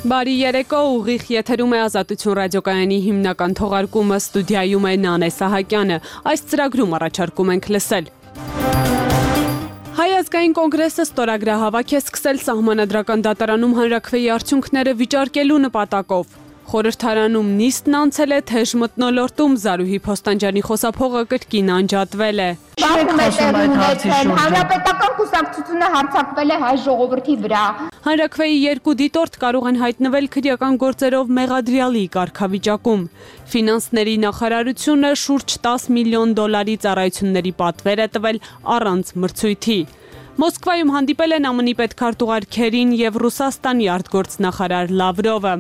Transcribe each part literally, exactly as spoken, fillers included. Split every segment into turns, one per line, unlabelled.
Բարի երեկո, ուղիղ եթերում է Ազատություն ռադիոկայանի հիմնական թողարկումը, ստուդիայում է Նանե Սահակյանը։ Այս ծրագրում առաջարկում ենք լսել. Հայ ազգային կոնգրեսը ստորագրահավաք է սկսել Սահմանադրական դատարանում հանրաքվեի արդյունքները վիճարկելու նպատակով։ Խորհրդարանում նիստն անցել է թեժ մթնոլորտում, Զարուհի Փոստանջյանի խոսափողը կրկին անջատվել է։
Հանրապետական կուսակցությունը հարձակվել է հայ ժողովրդի վրա։
Հանրաքվեի երկու դիտորդ կարող են հայտնվել քրեական գործերով մեղադրյալի կարգավիճակում։ Ֆինանսների նախարարությունը շուրջ տասը միլիոն դոլարի ծառայությունների պատվեր է տվել առանց մրցույթի։ Մոսկվայում հանդիպել են ԱՄՆ-ի պետքարտուղար Քերին եւ Ռուսաստանի արտգործնախարար Լավրովը։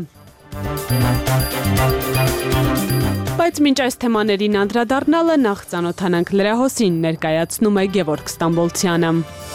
Բայց մինչ այս թեմաներին անդրադառնալը նախ ծանոթանանք լրահոսին, ներկայացնում է Գևորգ Ստամբոլցյանը։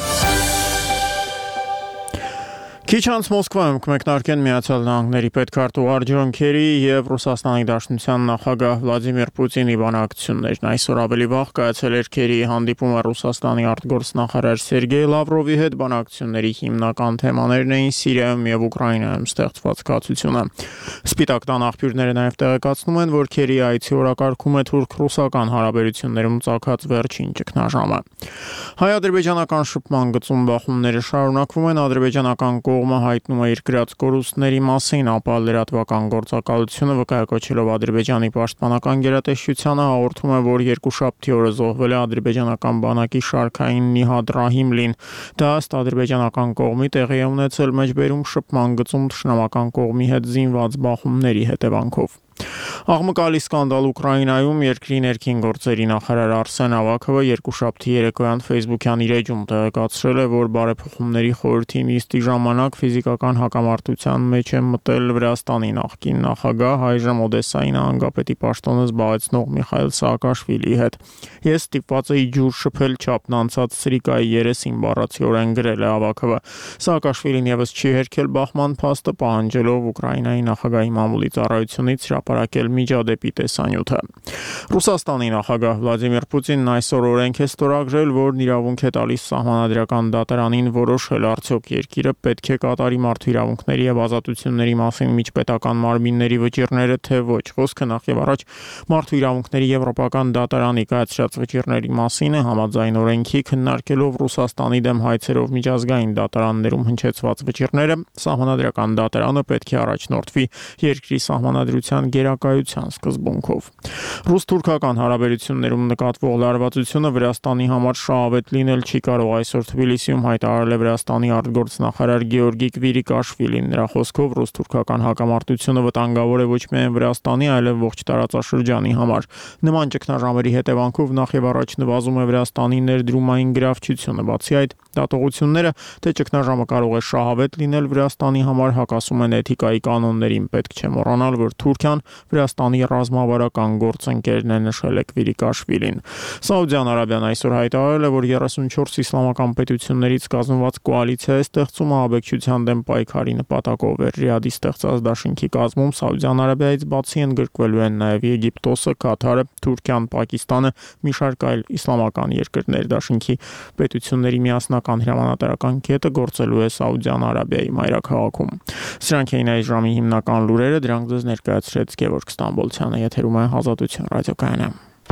Քիչ անց Մոսկվայում կմեկնարկեն Միացյալ Նահանգների պետքարտուղար Ջոն Քերի եւ Ռուսաստանի Դաշնության նախագահ Վլադիմիր Պուտինի բանակցություններն։ Այսօր ավելի վաղ կայացել էր Քերիի հանդիպումը Ռուսաստանի արտգործնախարար Սերգեյ Լավրովի հետ, բանակցությունների հիմնական թեմաներն էին Սիրիայում եւ Ուկրաինայում ստեղծված կացությունը։ Սպիտակ տան աղբյուրները նաեւ տեղեկացնում են, որ Քերիի այցի օրակարգում է թուրք-ռուսական հարաբերություններում ծագած վերջին ճգնաժամը։ Հայ-ադրբեջանական շփման գծում բախումները շարունակվում են, ադրբեջանական կողմը հայտնում է իր գրած կորուստների մասին, ապա լրատվական գործակալությունը վկայակոչելով Ադրբեջանի պաշտպանական գերատեսչությանը հաղորդում է, որ երկուշաբթի օրը զոհվել է ադրբեջանական բանակի շարքային Նիհադ Ռահիմլին։ Դա ըստ ադրբեջանական կողմի տեղի է ունեցել մեջբերում շփման գծում թշնամական կողմի հետ զինված բախումների հետևանքով։ Աղմկալի սկանդալ Ուկրաինայում երկրի ներքին գործերի նախարար Արսեն Ավակովը երկուշաբթի երեկոյան Facebook-յան իր էջում տեղեկացրել է, որ բարեփոխումների խորհրդի նիստի ժամանակ ֆիզիկական հակամարտության մեջ է մտել Վրաստանի նախկին նախագահ, այժմ Օդեսայի նահանգապետի պաշտոնը զբաղեցնող Միխայիլ Սաակաշվիլիի հետ։ Ես ստիպված էի ջուր շփել չափն անցած սրիկայի երեսին, բառացիորեն գրել է Ավակովը։ Սաակաշվիլին եւս չի հերքել բախման փաստը, պահանջելով Ուկրաինայի նախագահի մամուլի ծառայությունից հրապարակել միջադեպի տեսանյութը։ Ռուսաստանի նախագահ Վլադիմիր Պուտինն այսօր օրենք է ստորագրել, որն իրավունք է տալիս Սահմանադրական դատարանին որոշել, արդյոք երկիրը պետք է կատարի մարդու իրավունքների եւ ազատությունների մասին միջպետական մարմինների վճիռները, թե ոչ։ Խոսքը նախ եւ առաջ մարդու իրավունքների եվրոպական դատարանի կայացրած վճիռների մասին է, համաձայն օրենքի քննարկելով Ռուսաստանի դեմ հայցերով միջազգային դատարաններում հնչեցված վճիռները, Սահմանադրական դատարանը պետք է առաջնորդվի երկրի սահմանադրության գերակայության սկզբունքով։ Ռուս-թուրքական հարաբերություններում նկատվող լարվածությունը Վրաստանի համար շահավետ լինել չի կարող, այսօր Թբիլիսիում հայտարարել է Վրաստանի արտգործնախարար Գեորգի Կվիրիկաշվիլին։ Նրա խոսքով ռուս-թուրքական հակամարտությունը վտանգավոր է ոչ միայն Վրաստանի, այլև ողջ տարածաշրջանի համար։ Նման ճգնաժամերի հետևանքով նախ եւ առաջ նվազում է Վրաստանի ներդրումային գրավչությունը։ Բացի այդ, դատողությունները, թե ճգնաժամը կարող է շահավետ լինել Վրաստանի համար, հակասում են էթիկայի կանոններին։ Պետք չէ մոռանալ, որ Թուրքիան Վրաստանի ռազմավարական գործընկերն է, նշել է Կվիրիկաշվիլին։ Սաուդյան Արաբիան այսօր հայտարարել է, որ երեսունչորս իսլամական պետություններից կազմված կոալիցիա է ստեղծում ահաբեկչության դեմ պայքարի նպատակով։ Ռիադի ստեղծած դաշինքի կազմում Սաուդյան Արաբիայից բացի ընդգրկվելու են նաև Եգիպտոսը, Կաթարը, Թուրքիան, Պակիստանը, մի շարք այլ իսլամական երկրներ։ Դաշինքի պետությունների միասնական հրամանատարական կետը գործելու է Սաուդյան Արաբիայի մայրաքաղաքում։ Սրանք էին այս ժամի հիմնական լուրերը, դրանք ձեզ ներկայացրեց Գևորգ Ստամբոլցյանը, եթերում է Ազատություն ռադիոկայանը։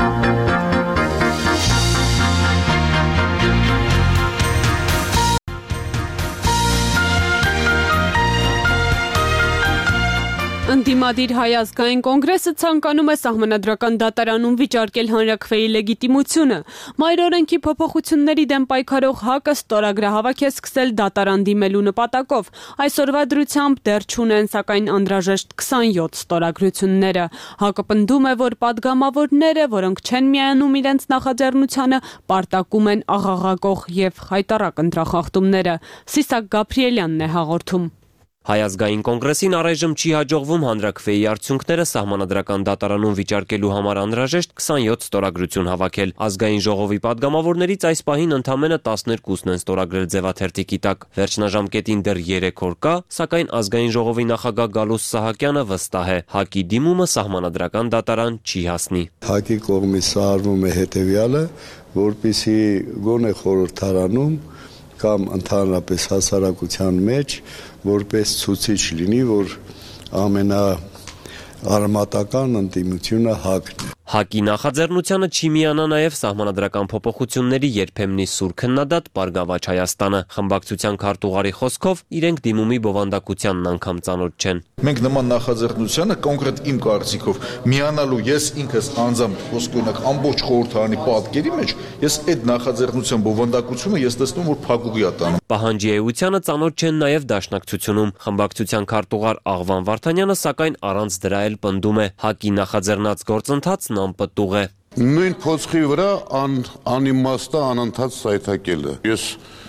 Ընդդիմադիր Հայ ազգային կոնգրեսը ցանկանում է Սահմանադրական դատարանում վիճարկել հանրաքվեի լեգիտիմությունը։ Մայրօրենքի փոփոխությունների դեմ պայքարող ՀԱԿ-ը ստորագրահավաք է սկսել դատարան դիմելու նպատակով։ Այսօրվա դրությամբ դեռ չունեն, սակայն անհրաժեշտ քսանյոթ ստորագրությունները։ ՀԱԿ-ը պնդում է, որ падգամավորները, որոնք չեն միանում իրենց նախաձեռնությանը, պարտակում են աղաղակող եւ խայտառակ ընտրախախտումները։ Սիսակ Գաբրիելյանն է հաղորդում։
Հայ ազգային կոնգրեսին առայժմ չի հաջողվում հանրաքվեի արդյունքները Սահմանադրական դատարանում վիճարկելու համար անհրաժեշտ քսանյոթ ստորագրություն հավաքել։ Ազգային ժողովի падգամավորներից այս պահին ընդամենը տասներկուսն են ստորագրել ձևաթերթիկի տակ։ Վերջնաժամկետին դեռ երեք օր կա, սակայն ազգային ժողովի նախագահ Գալուստ Սահակյանը վստահ է, ՀԱԿ-ի դիմումը Սահմանադրական դատարան չի հասնի։
ՀԱԿ-ի կողմից սարվում է հետևյալը, որպեսզի գոնե խորհրդարանում կամ ընդհանրապես հասարակության մեջ որպես ցուցիչ լինի, որ ամենա արմատական ընդդիմությունը ՀԱԿ-ն է։
ՀԱԿ-ի նախաձեռնությանը չի միանա նաև սահմանադրական փոփոխությունների երբեմնի սուր քննադատ Բարգավաճ Հայաստանը։ Խմբակցության քարտուղարի խոսքով իրենք դիմումի բովանդակությանն անգամ ծանոթ չեն։
Մենք նման նախաձեռնությանը կոնկրետ իմ կարծիքով միանալու ես ինքս անձամբ ոսկորնակ ամբողջ խորհրդարանի պատկերի մեջ ես այդ նախաձեռնության բովանդակությունը ես տեսնում որ փակուղի է տանում։
Պահանջի էությանը ծանոթ չեն նաև Դաշնակցությունում։ Խմբակցության քարտուղար Աղվան Վարդանյանը սակայն առանց դրա էլ պնդում է ՀԱԿ-ի նախաձեռնած գործընթացն անպտուղ է։
Նույն փոცხի վրա ան, անիմաստը անընդհատ սայթակելը։ Ես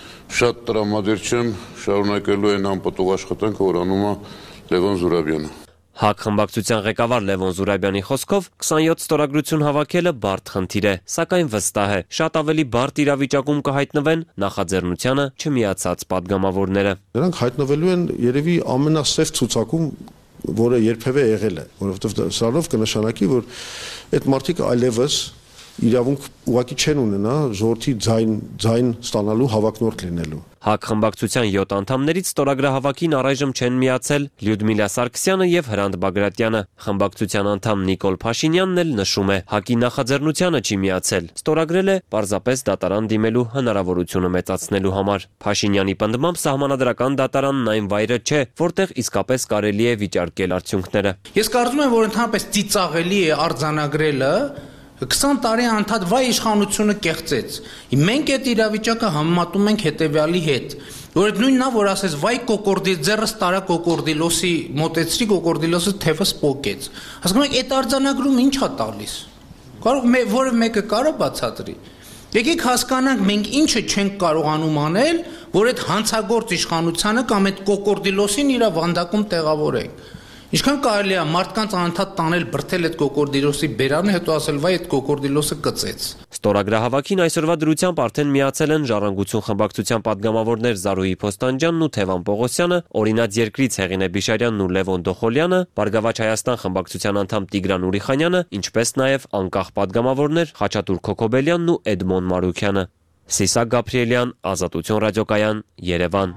շատ տրամադիր չեմ շարունակելու այն անպտուղ աշխատանքը, որ անում է Լևոն Զուրաբյանը։
ՀԱԿ խմբակցության ղեկավար Լևոն Զուրաբյանի խոսքով քսանյոթ ստորագրություն հավաքելը բարդ խնդիր է, սակայն վստահ է, շատ ավելի բարդ իրավիճակում կհայտնվեն նախաձեռնությանը չմիացած падգամավորները։
Նրանք հայտնվելու են երևի ամենասև ցուցակում, որը երբևէ եղել է, որովհետև սրանով կնշանակի, որ այդ մարդիկ այլևս իրավունք ուղղակի չեն ունենա ժողովրդի ձայն ձայն ստանալու հավակնորդ լինելու։
ՀԱԿ խմբակցության յոթ անդամներից ստորագրահավաքին առայժմ չեն միացել Լյուդմիլա Սարգսյանը եւ Հրանտ Բագրատյանը։ Խմբակցության անդամ Նիկոլ Փաշինյանն էլ նշում է, ՀԱԿ-ի նախաձեռնությանը չի միացել, ստորագրել է պարզապես դատարան դիմելու հնարավորությունը մեծացնելու համար։ Փաշինյանի պնդմամբ սահմանադրական դատարանն այն վայրը չէ, որտեղ իսկապես կարելի է վիճարկել արդյունքները։
Ես կարծում եմ, որ ընդհանրապես ծիծաղելի է արձանագրելը քսան տարի անդադ վայ իշխանությունը կեղծեց։ Մենք այդ իրավիճակը համեմատում ենք հետևյալի հետ, որ նույնն է, որ ասես վայ կոկորդի ձեռս տարա կոկորդիլոսի մոտեցրի կոկորդիլոսը թևը սփոկեց։ Հասկանում եք, այդ արձանագրումը ի՞նչ է տալիս։ Կարող որը մեկը կարող բացատրի։ Եկեք հասկանանք մենք ինչը չենք կարողանում անել, որ այդ հանցագործ իշխանությանը կամ այդ կոկորդիլոսին իր վանդակում տեղավորենք։ Ինչքան կարելի է մարդկանց անընդհատ տանել բրթել այդ կոկորդիլոսի բերանը, հետո ասել վայ այդ կոկորդիլոսը կծեց։
Ստորագրահավաքին այսօրվա դրությամբ արդեն միացել են Ժառանգություն խմբակցության падգամավորներ Զարուհի Փոստանջյանն ու Թևան Պողոսյանը, Օրինաց երկրից Հեղինե Բիշարյանն ու Լևոն Դոխոլյանը, Բարգավաճ Հայաստան խմբակցության անդամ Տիգրան Ուրիխանյանը, ինչպես նաև անկախ падգամավորներ Խաչատուր Քոքոբելյանն ու Էդմոն Մարուքյանը։ Սիսակ Գաբրիելյան, Ազատություն ռադիոկայան, Երևան։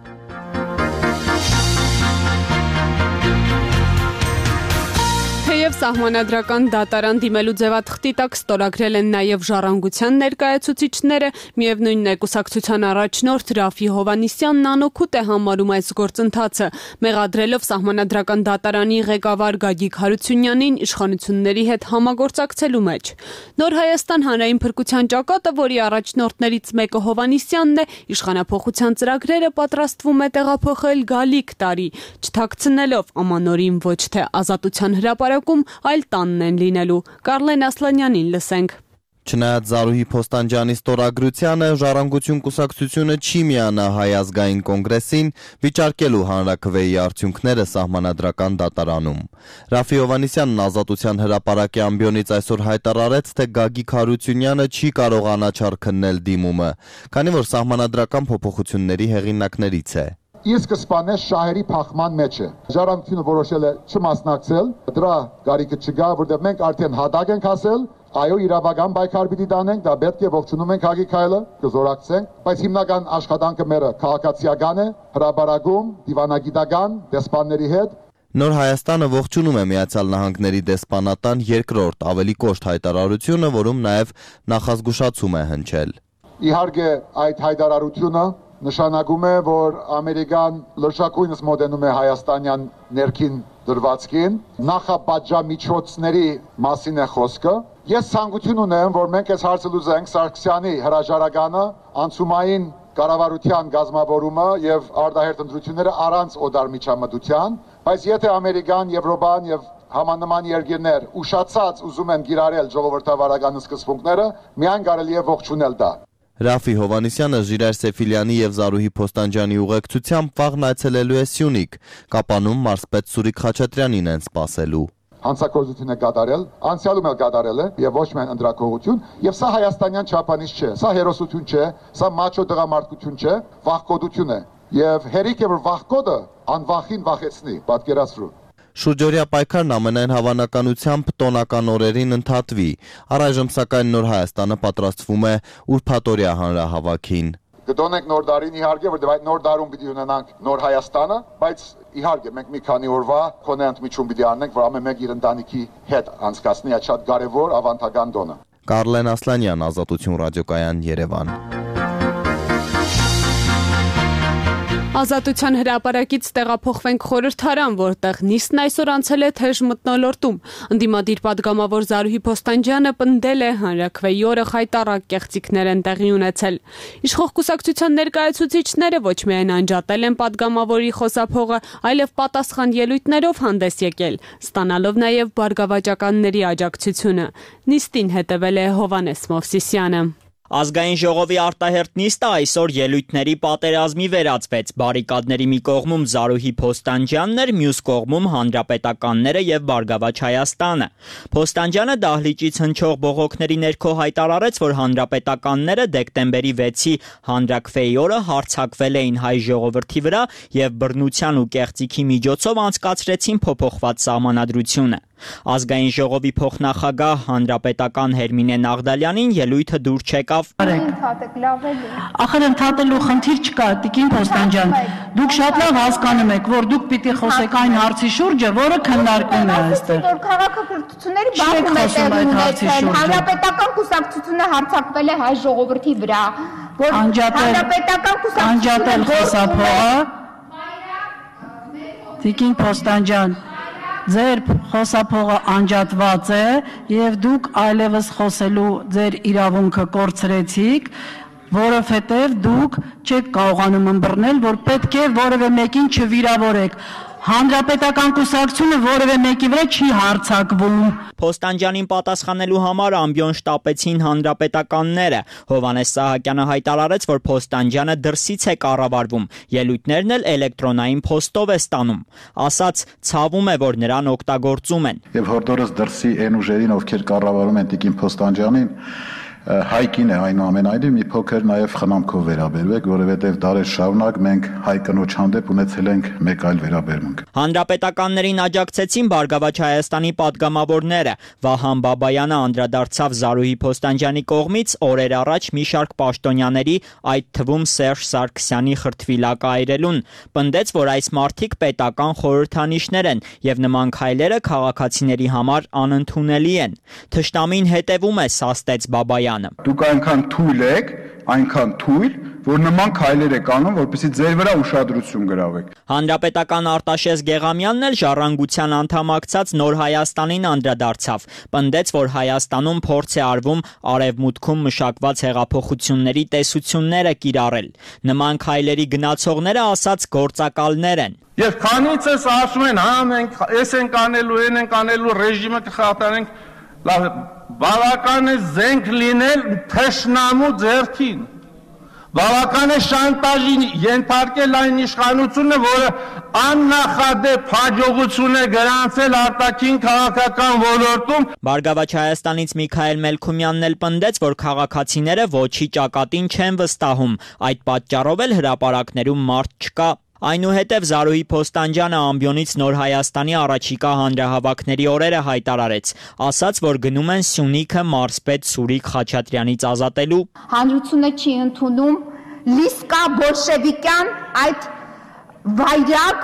Թեև սահմանադրական դատարան դիմելու ձևաթղթի տակ ստորագրել են նաև Ժառանգության ներկայացուցիչները, միևնույնն է կուսակցության առաջնորդ Ռաֆի Հովհաննիսյանն անօգուտ է համարում այս գործընթացը, մեղադրելով սահմանադրական դատարանի ղեկավար Գագիկ Հարությունյանին իշխանությունների հետ համագործակցելու մեջ։ Նոր Հայաստան հանրային փրկության ճակատը, որի առաջնորդներից մեկը Հովհաննիսյանն է, իշխանափոխության ծրագրերը պատրաստվում է տեղափոխել գալիք տարի, չթաքցնելով ամանորին ոչ թե Ազատության հրապարակում, այլ տանն են լինելու։ Կարլեն Ասլանյանին լսենք։
Չնայած Զարուհի Փոստանջյանի ստորագրությանը, Ժառանգություն կուսակցությունը չի միանա Հայ ազգային կոնգրեսին վիճարկելու հանրաքվեի արդյունքները սահմանադրական դատարանում։ Ռաֆի Հովհաննիսյանն Ազատության հրապարակի ամբիոնից այսօր հայտարարեց, թե Գագիկ Հարությունյանը չի կարող անաչառ քննել դիմումը, քանի որ սահմանադրական փոփոխությունների հեղինակներից է։
Իր սկզբանե շահերի փախման մեջ է։ Ժառանգությունը որոշել է չմասնակցել, դրա գարիկը չկա, որտեղ մենք արդեն հադակ ենք ասել, այո, իրավական պայքար պիտի տանենք, դա պետք է ողջունում ենք Հագիկ Հայլը, կզորակցենք, բայց հիմնական աշխատանքը մերը քաղաքացիական է, հրապարակում, դիվանագիտական, դեսպանների հետ։
Նոր Հայաստանը ողջունում է Միացյալ Նահանգների դեսպանատան երկրորդ ավելի կոշտ հայտարարությունը, որում նաև նախազգուշացում է հնչել։ Իհարկե,
այդ հայտարարությունը նշանակում է, որ Ամերիկան լրջակույնս մոտենում է հայաստանյան ներքին դրվածքին, նախապատժամիջոցների մասին է խոսքը։ Ես ցանկություն ունեմ, որ մենք այս հարցը լուծենք Սարգսյանի հրաժարականը, անցումային կառավարության գազམավորումը եւ արտահերթ ընտրությունները առանց օդար միջամտության, բայց եթե Ամերիկան, Եվրոպան եւ համանման երկիրներ ուշացած ուզում են գիրառել ժողովրդավարական սկզբունքները, միայն կարելի է ողջունել դա։
Ռաֆի Հովհաննիսյանը Ժիրայր Սեֆիլյանի եւ Զարուհի Փոստանջյանի ուղեկցությամբ վաղն այցելելու է Սյունիք, Կապանում մարզպետ Սուրիկ Խաչատրյանին են սպասելու։
Հանցագործություն է կատարել, անցյալում էլ կատարել է եւ ոչ միայն ընդրակողություն, եւ սա հայաստանյան չափանիշ չէ, սա հերոսություն չէ, սա մաչո տղամարդկություն չէ, վախկոդություն է։ Եվ հերիք է որ վախկոդը անվախին վախեցնի, պատկերացրու։
Շուրջօրյա պայքարն ամենայն հավանականությամբ տոնական օրերին ընդհատվի, առայժմ սակայն Նոր Հայաստանը պատրաստվում է ուրբաթօրյա հանրահավաքին։
Կդոնենք նոր դարին իհարկե, որտեղ այդ նոր դարում պիտի ունենանք նոր Հայաստանը, բայց իհարկե մենք մի քանի օրվա կոնե ընդմիջում պիտի առնենք, որ ամեն մեկ իր ընտանիքի հետ անցկացնի այդ շատ կարևոր ավանդական տոնը։
Կարլեն Ասլանյան, Ազատություն ռադիոկայան, Երևան։
Ազատության հրապարակից տեղափոխվենք Խորհրդարան, որտեղ նիստն այսօր անցել է թեժ մթնոլորտում։ Ընդդիմադիր պատգամավոր Զարուհի Փոստանջյանը պնդել է, հանրաքվեի օրը խայտառակ կեղծիքներ են տեղի ունեցել։ Իշխող կուսակցության ներկայացուցիչները ոչ միայն անջատել են պատգամավորի խոսափողը, այլև պատասխան ելույթներով հանդես եկել, ստանալով նաև բարգավաճականների աջակցությունը։ Նիստին հետևել է Հովհաննես Մովսիսյանը։
Ազգային ժողովի արտահերթ նիստը այսօր ելույթների պատերազմի վերածվեց։ Բարիկադների մի կողմում Զարուհի Փոստանջյանն էր, մյուս կողմում հանրապետականները եւ Բարգավաճ Հայաստանը։ Փոստանջյանը դահլիճից հնչող բողոքների ներքո հայտարարեց, որ հանրապետականները դեկտեմբերի վեցի հանրաքվեի օրը հարձակվել էին հայ ժողովրդի վրա եւ բռնության ու կեղծիքի միջոցով անցկացրեցին փոփոխված սահմանադրությունը։ Ազգային ժողովի փոխնախագահ հանրապետական Հերմինե Նաղդալյանին ելույթը դուր չեկավ։
Ախր ընդհատելու խնդիր չկա, Տիկին Փոստանջյան, դուք շատ լավ հասկանում եք, որ դուք պիտի խոսեք այն հարցի շուրջը, որը քննարկվում է այստեղ։
Որ քաղաքակրթությունների բախում է տեղի ունեցել, հանրապետական կուսակցությունը հարձակվել է հայ ժողովրդի վրա, որ հանրապետական
կուսակցությունը խոսափողը Տիկին Փոստանջյան, ձեր խոսափողը անջատված է եւ դուք այլևս խոսելու ձեր իրավունքը կորցրեցիք, որովհետեւ դուք չեք կարողանում ըմբռնել, որ պետք է որևէ մեկին չվիրավորեք։ Հանրապետական կուսակցությունը որևէ մեկի վրա չի հարձակվում։
Փոստանջյանին պատասխանելու համար ամբիոն շտապեցին հանրապետականները։ Հովհաննես Սահակյանը հայտարարեց, որ Փոստանջյանը դրսից է կառավարվում, ելույթներն էլ էլեկտրոնային փոստով է ստանում։ Ասաց, ցավում է, որ նրան օգտագործում են։
Եվ հորդորս դրսի այն ուժերին, ովքեր կառավարում են Տիկին Փոստանջյանին, հայկին է այնուամենայնիվ մի փոքր նաև խնամքով վերաբերվեք, որովհետև դարեր շարունակ մենք հայ կնոջ հանդեպ ունեցել ենք մեկ այլ վերաբերմունք։
Հանրապետականներին աջակցեցին Բարգավաճ Հայաստանի պատգամավորները։ Վահան Բաբայանը անդրադարձավ Զարուհի Փոստանջյանի կողմից օրեր առաջ մի շարք պաշտոնյաների, այդ թվում Սերժ Սարգսյանի խրթվիլակը այրելուն։ Պնդեց, որ այս մարդիկ պետական խորհրդանիշներ են եւ նման քայլերը քաղաքացիների համար անընդունելի են։ Թշնամին հետևում է, սաստեց Բաբայանը։
Դուք այնքան թույլ եք, այնքան թույլ, որ նման քայլեր եք անում, որպեսզի ձեր վրա ուշադրություն գրավեք։
Հանրապետական Արտաշես Գեղամյանն էլ ժառանգության անդամակցած Նոր Հայաստանին անդրադարձավ։ Պնդեց, որ Հայաստանում փորձ է արվում արևմուտքում մշակված հեղափոխությունների տեսությունները կիրառել։ Նման քայլերի գնացողները ասաց գործակալներ են։
Եվ քանից էս ասում են, հա մենք էս ենք անելու, այն ենք անելու, ռեժիմը կխաթարենք, լավ բավական է զենք լինել թշնամու ձեռքին, բավական է շանտաժին ենթարկել այն իշխանությունը, որը աննախադեպ հաջողություն է գրանցել արտաքին քաղաքական ոլորտում։
Բարգավաճ Հայաստանից Միքայել Մելքումյանն էլ պնդեց, որ քաղաքացիները ոչի ճակատին չեն վստահում, այդ պատճառով էլ հրապարակներում մարդ չկա։ Այնուհետև Զարուհի Փոստանջյանը ամբիոնից Նոր Հայաստանի առաջիկա հանրահավաքների օրերը հայտարարեց, ասաց, որ գնում են Սյունիքը մարզպետ Սուրիկ Խաչատրյանից ազատելու։
Հանրությունը չի ընդունում լիսկա բոլշևիկյան այդ վայրագ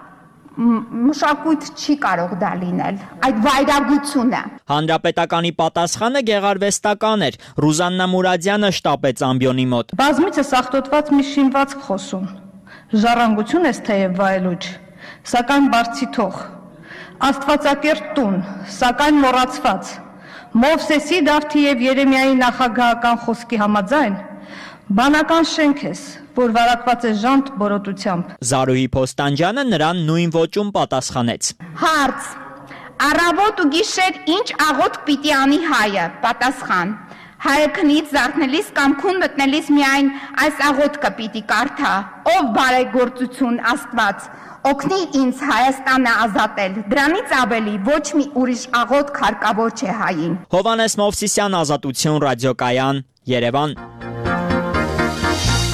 մշակույթ չի կարող դա լինել, այդ վայրագությունը։
Հանրապետականի պատասխանը գեղարվեստական էր։ Ռուզաննա Մուրադյանը շտապեց ամբիոնի մոտ։
Բազմիցս ախտոտված մի շինվածք խոսում։ Ժառանգություն ես թեև վայելուչ, սակայն բարձիթող, աստվածակերտ տուն, սակայն մոռացված, Մովսեսի Դավթի և Երեմիայի նախագահական խոսքի համաձայն, բանական շենք ես, որ վարակված է ժանտ բորոտությամբ։
Զարուհի Փոստանջյանը նրան նույն ոճում պատասխանեց։
Հարց. Առավոտ ու գիշեր ինչ աղոթք պիտի անի հայը։ Պատասխան. Հայը քնից զարթնելիս կամ քուն մտնելիս միայն այս աղոթքը պիտի կարդա. Ով բարեգործություն Աստված, օգնի ինձ Հայաստանը ազատել։ Դրանից ավելի ոչ մի ուրիշ աղոթք հարկավոր չէ հային։
Հովհաննես Մովսիսյան, Ազատություն ռադիոկայան, Երևան։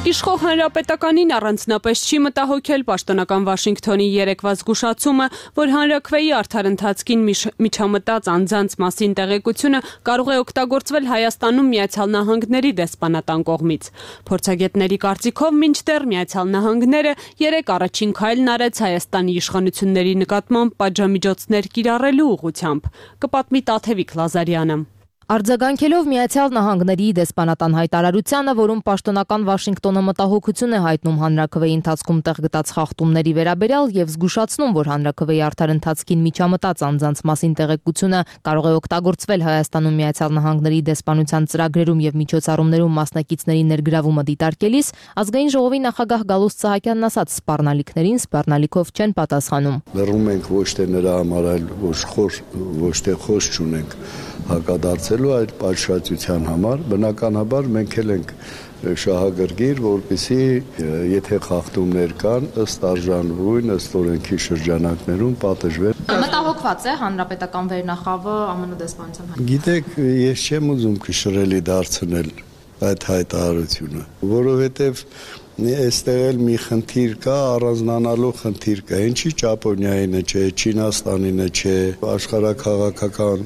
Իշխող հանրապետականին առանձնապես չի մտահոգել պաշտոնական Վաշինգթոնի երեկվա զգուշացումը, որ հանրաքվեի արդար ընթացքին միջամտած անձանց մասին տեղեկությունը կարող է օգտագործվել Հայաստանում Միացյալ Նահանգների դեսպանատան կողմից։ Փորձագետների կարծիքով մինչդեռ Միացյալ Նահանգները երեք առաջին քայլն արեց Հայաստանի իշխանությունների նկատմամբ պատժամիջոցներ կիրառելու ուղղությամբ։ Կպատմի Տաթևիկ Լազարյանը։
Արձագանքելով Միացյալ Նահանգների դեսպանատան հայտարարությանը, որում պաշտոնական Վաշինգտոնը մտահոգություն է հայտնում հանրաքվեի ընթացքում տեղ գտած խախտումների վերաբերյալ եւ զգուշացնում, որ հանրաքվեի արդար ընթացքին միջամտած անձանց մասին տեղեկությունը կարող է օգտագործվել Հայաստանում Միացյալ Նահանգների դեսպանության ծրագրերում եւ միջոցառումներում մասնակիցների ներգրավումը դիտարկելիս, ազգային ժողովի նախագահ Գալուստ Սահակյանն ասաց, սպառնալիքներին սպառնալիքով չեն պատասխանում։
Լռում ենք ոչ թե նրա համար, այլ ոչ խոր, ոչ թե խոս չունենք հակադարձելու այդ պատշաճության համար, բնականաբար մենք էլ ենք շահագրգիռ, որպեսզի եթե խախտումներ կան, ըստ արժանվույն, ըստ օրենքի շրջանակներում պատժվեն։
Մտահոգված է հանրապետական վերնախավը ԱՄՆ դեսպանության։
Գիտեք, ես չեմ ուզում կշռելի դարձնել այդ հայտարարությունը, որովհետև այստեղ էլ մի խնդիր կա, առանձնանալու խնդիր կա, ինչի Ճապոնիայինը չէ, Չինաստանինը չէ, աշխարհաքաղաքական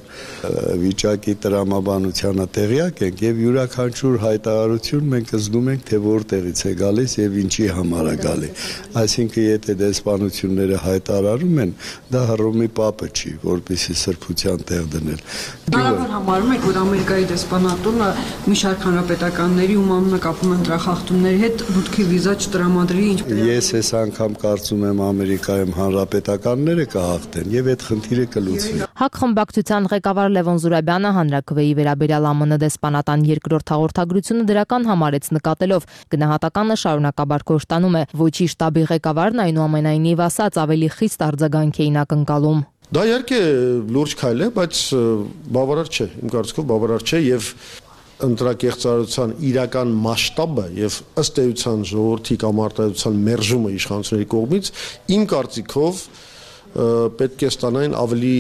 վիճակի տրամաբանությանը տեղյակ ենք եւ յուրաքանչյուր հայտարարություն մենք զգում ենք, թե որտեղից է գալիս եւ ինչի համար է գալի։ Այսինքն եթե դեսպանությունները հայտարարում են, դա հռոմի պապը չի, որպեսզի սրբության տեղ դնել։
Բնականաբար համարում եք, որ Ամերիկայի դեսպանատունը մի շարք հանրապետականների ում անունը կապում են դրա խախտումների հետ, բուդքի վիզա չտրամադրի ինչ։
Ես այս անգամ կարծում եմ Ամերիկայում հանրապետականները կհաղթեն եւ այդ խնդիրը կլուծվի։
ՀԱԿ խմբակցության ղեկավար Լևոն Զուրաբյանը հանրաքվեի վերաբերյալ ԱՄՆ դեսպանատան երկրորդ հաղորդագրությունը դրական համարեց, նկատելով գնահատականը շարունակաբար կոշտանում է։ Ոչի շտաբի ղեկավարն այնուամենայնիվ ասաց, ավելի խիստ արձագանք էին ակնկալում։
Դա իհարկե լուրջ քայլ է, բայց բավարար չէ, իմ կարծիքով բավարար չէ եւ ընտրակեղծարարության իրական մասշտաբը եւ ըստ էության ժողովրդի կամ արտադրության մերժումը իշխանությունների կողմից իմ կարծիքով պետք է ստանային ավելի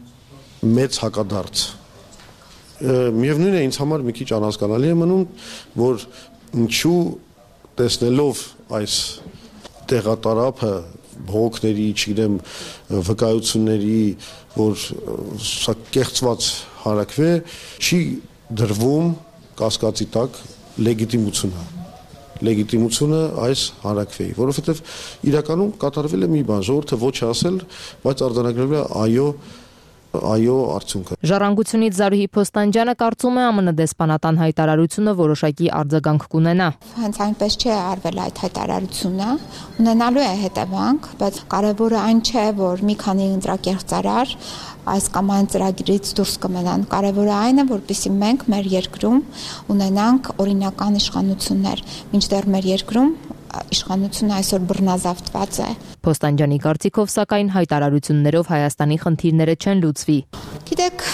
մեծ հակադարձ։ Միևնույն է, ինձ համար մի քիչ անհասկանալի է մնում, որ ինչու տեսնելով այս տեղատարափը բողոքների, չգիտեմ, վկայությունների, որ սա կեղծված հանրաքվե չի դրվում կասկածի տակ լեգիտիմությունը լեգիտիմությունը այս հանրաքվեի, որովհետև իրականում կատարվել է մի բան, ժողովուրդը ոչ ասել, բայց արձանագրվել է այո այո արդյունքը։
Ժառանգությունից Զարուհի Փոստանջյանը կարծում է ԱՄՆ դեսպանատան հայտարարությունը որոշակի արձագանք կունենա։
Հենց այնպես չէ արվել այդ հայտարարությունը, ունենալու է հետևանք, բայց կարևորը այն չէ, որ մի քանի ընտրակեղծարար այս կամ այն ծրագրից դուրս կմնան։ Կարևորը այն է, որպեսզի մենք մեր երկրում ունենանք օրինական իշխանություններ, մինչդեռ մեր երկրում իշխանությունը այսօր բռնազավթված է։
Փոստանջյանի կարծիքով, սակայն հայտարարություններով Հայաստանի խնդիրները չեն լուծվի։
Գիտեք,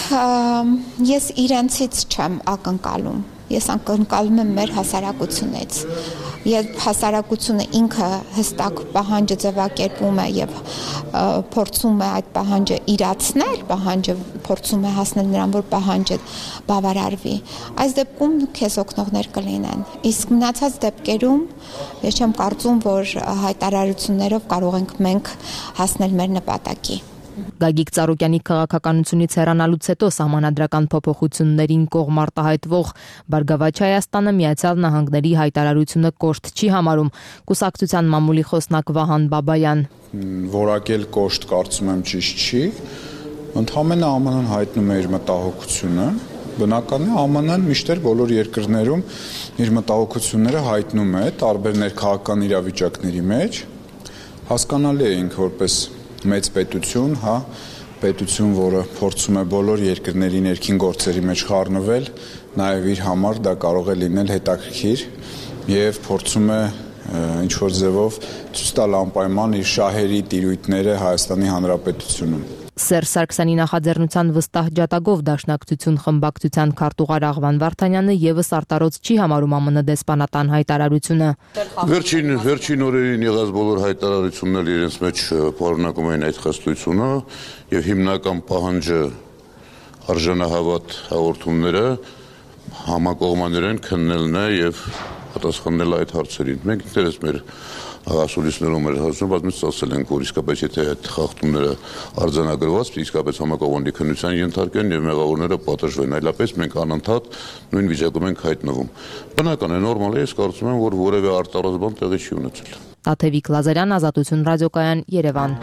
ես իրենցից չեմ ակնկալում, ես ակնկալում եմ մեր հասարակությունից։ Երբ հասարակությունը ինքը հստակ պահանջը ձևակերպում է եւ փորձում է այդ պահանջը իրացնել, պահանջը փորձում է հասնել նրան, որ պահանջը բավարարվի, այս դեպքում քեզ օգնողներ կլինեն։ Իսկ մնացած դեպքերում ես չեմ կարծում, որ հայտարարություններով կարող ենք մենք հասնել մեր նպատակի։
Գագիկ Ծառուկյանի քաղաքականությունից հեռանալուց հետո սահմանադրական փոփոխություններին կողմ արտահայտվող Բարգավաճ Հայաստանը Միացյալ Նահանգների հայտարարությունը կոշտ չի համարում։ Կուսակցության մամուլի խոսնակ Վահան Բաբայան։
Որակել կոշտ կարծում եմ ճիշտ չի։ Ընդհանրապես ԱՄՆ-ն հայտնում է իր մտահոգությունը։ Բնական է, ԱՄՆ-ն միշտ բոլոր երկրներում իր մտահոգությունները հայտնում է տարբեր ներքաղաքական իրավիճակների մեջ։ Հասկանալի է ինքը որպես մեծ պետություն, հա, պետություն, որը փորձում է բոլոր երկրների ներքին գործերի մեջ խառնվել, նաև իր համար դա կարող է լինել հետաքրքիր եւ փորձում է ինչ որ ձևով ցույց տալ անպայման իր շահերի տիրույթները Հայաստանի Հանրապետությունում։
Սերժ Սարգսյանի նախաձեռնության վստահ ջատագով Դաշնակցություն խմբակցության քարտուղար Աղվան Վարդանյանը եւս արտարոց չի համարում ԱՄՆ դեսպանատան հայտարարությունը։
Վերջին վերջին օրերին եղած բոլոր հայտարարությունները իրենց մեջ պարունակում են այդ խստությունը եւ հիմնական պահանջը արժանահավատ հաղորդումները համակողմաներեն քննելն է եւ պատասխանել այդ հարցերին։ Մենք ինքներս մեր ասուլիսներում մեր հարցում բազմից ասել ենք, որ իսկապես եթե այդ խախտումները արձանագրված, իսկապես համակողմանի քննության ենթարկեն եւ մեղավորները պատժվեն, այլապես մենք անընդհատ նույն վիճակում ենք հայտնվում։ Բնական է, նորմալ է, ես կարծում եմ, որ որևէ արտարոց բան տեղի չի ունեցել։
Տաթևիկ Լազարյան, Ազատություն ռադիոկայան, Երևան։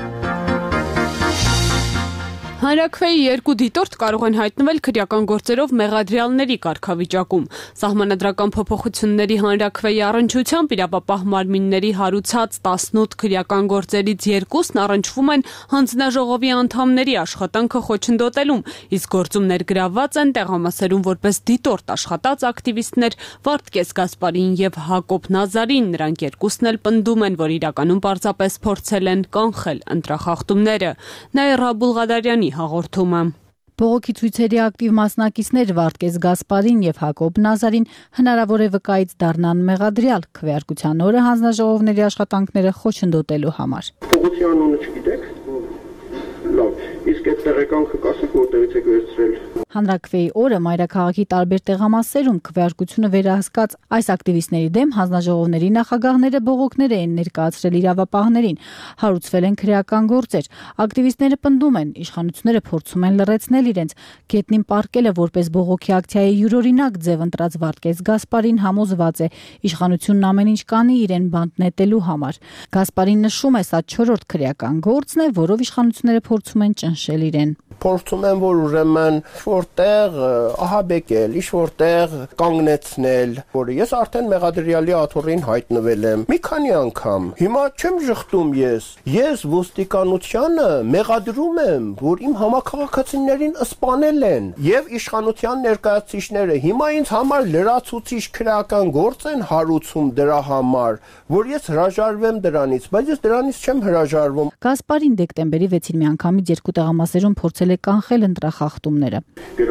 Հանրաքվեի երկու դիտորդ կարող են հայտնվել քրեական գործերով մեղադրյալների կարգավիճակում։ Սահմանադրական փոփոխությունների հանրաքվեի առնչությամբ իրավապահ մարմինների հարուցած տասնութ քրեական գործերից երկուսն առնչվում են հանձնաժողովի անդամների աշխատանքը խոչընդոտելուն, իսկ գործում ներգրավված են տեղամասերում որպես դիտորդ աշխատած ակտիվիստներ Վարդգես Գասպարին եւ Հակոբ Նազարին։ Նրանք երկուսն էլ պնդում են, որ իրականում պարզապես փորձել են կանխել ընտրախախտումները։ Նաիրա Բուլղադարյանի հաղորդումը։
Բողոքի ցույցերի ակտիվ մասնակիցներ Վարդգես Գասպարին եւ Հակոբ Նազարին հնարավոր է վկայից դառնան մեղադրյալ քվեարկության օրը հանձնաժողովների աշխատանքները խոչընդոտելու համար։
Փողոցի անունը չգիտեք։ Լավ, իսկ այդ տեղեկանքը կասեք որտեղից եք վերցրել։
Հանրաքվեի օրը մայրաքաղաքի տարբեր տեղամասերում քվեարկությունը վերահսկած այս ակտիվիստների դեմ հանձնաժողովների նախագահները բողոքներ էին ներկայացրել իրավապահներին, հարուցվել են քրեական գործեր։ Ակտիվիստները պնդում են, իշխանությունները փորձում են լռեցնել իրենց։ Գետնին պառկելը որպես բողոքի ակցիայի յուրօրինակ ձև ընտրած Վարդգես Գասպարին համոզված է, իշխանությունն ամեն ինչ կանի իրեն բանտ նետելու համար։ Գասպարին նշում է, սա չորրորդ քրեական գործն է, որով իշխանությունները փորձում են ճնշել իրեն։
Փորձում են, որ ուրեմն որտեղ ահաբեկել, ինչ որտեղ կանգնեցնել, որ ես արդեն մեղադրյալի աթոռին հայտնվել եմ մի քանի անգամ։ Հիմա չեմ ժխտում ես։ Ես ոստիկանությանը մեղադրում եմ, որ իմ համակարգացիներին սպանել են եւ իշխանության ներկայացուցիչները հիմա ինձ համար լրացուցիչ քրեական գործ են հարուցում դրա համար, որ ես հրաժարվեմ դրանից, բայց ես դրանից չեմ հրաժարվում։
Գասպարին դեկտեմբերի վեցին միանգամից երկու տեղամասերում փորձել է կանխել ընտրախախտումները։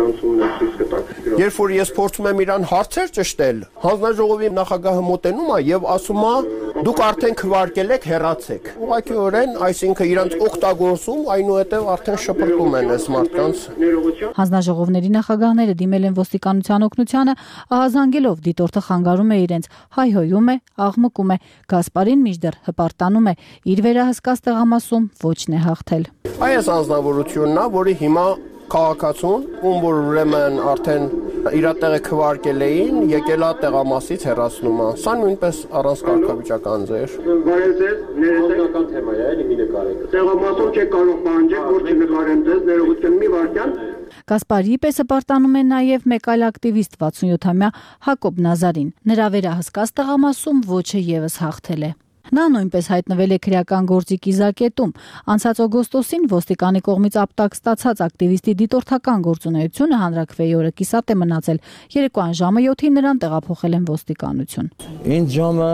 Երբ որ ես փորձում եմ իրան հարցեր ճշտել, հանձնաժողովի նախագահը մոտենում է եւ ասում է դուք արդեն քվարկել եք, հեռացեք։ Ուղղակիորեն, այսինքն իրանց օգտագործում, այնուհետեւ արդեն շփրտում են այս մարդկանց։
Հանձնաժողովների նախագահները դիմել են ոստիկանության օգնությանը, ահազանգելով դիտորդը խանգարում է իրենց, հայհոյում է, աղմկում է։ Գասպարին մինչդեռ հպարտանում է, իր վերահսկած տեղամասում ոչն է հաղթել։
Այս անձնավորությունն է, որի հիմա քաղաքացուն, ում որ ուրեմն արդեն իր տեղը քվարկել էին, եկել է տեղամասից հեռացնում է։ Սա նույնպես առանց կարգավիճական ձեր։ Բարև ձեզ, ներեցեք թեմա է, էլի մի նկարեք։ Տեղամասում չեք կարող պահանջել, որ չնկարեմ ձեզ, ներողություն մի վարքյան։
Գասպարի պես հպարտանում է նաև մեկ այլ ակտիվիստ վաթսունյոթամյա Հակոբ Նազարին։ Նրա վերահսկած տեղամասում ոչը եւս հաղթել է։ Նա նույնպես հայտնվել է քրեական գործի կիզակետում։ Անցած օգոստոսին ոստիկանի կողմից ապտակ ստացած ակտիվիստի դիտորդական գործունեությունը հանրաքվեի օրը կիսատ է մնացել։ Երեկոյան ժամը յոթին նրան տեղափոխել են ոստիկանություն։
Ինձ ժամը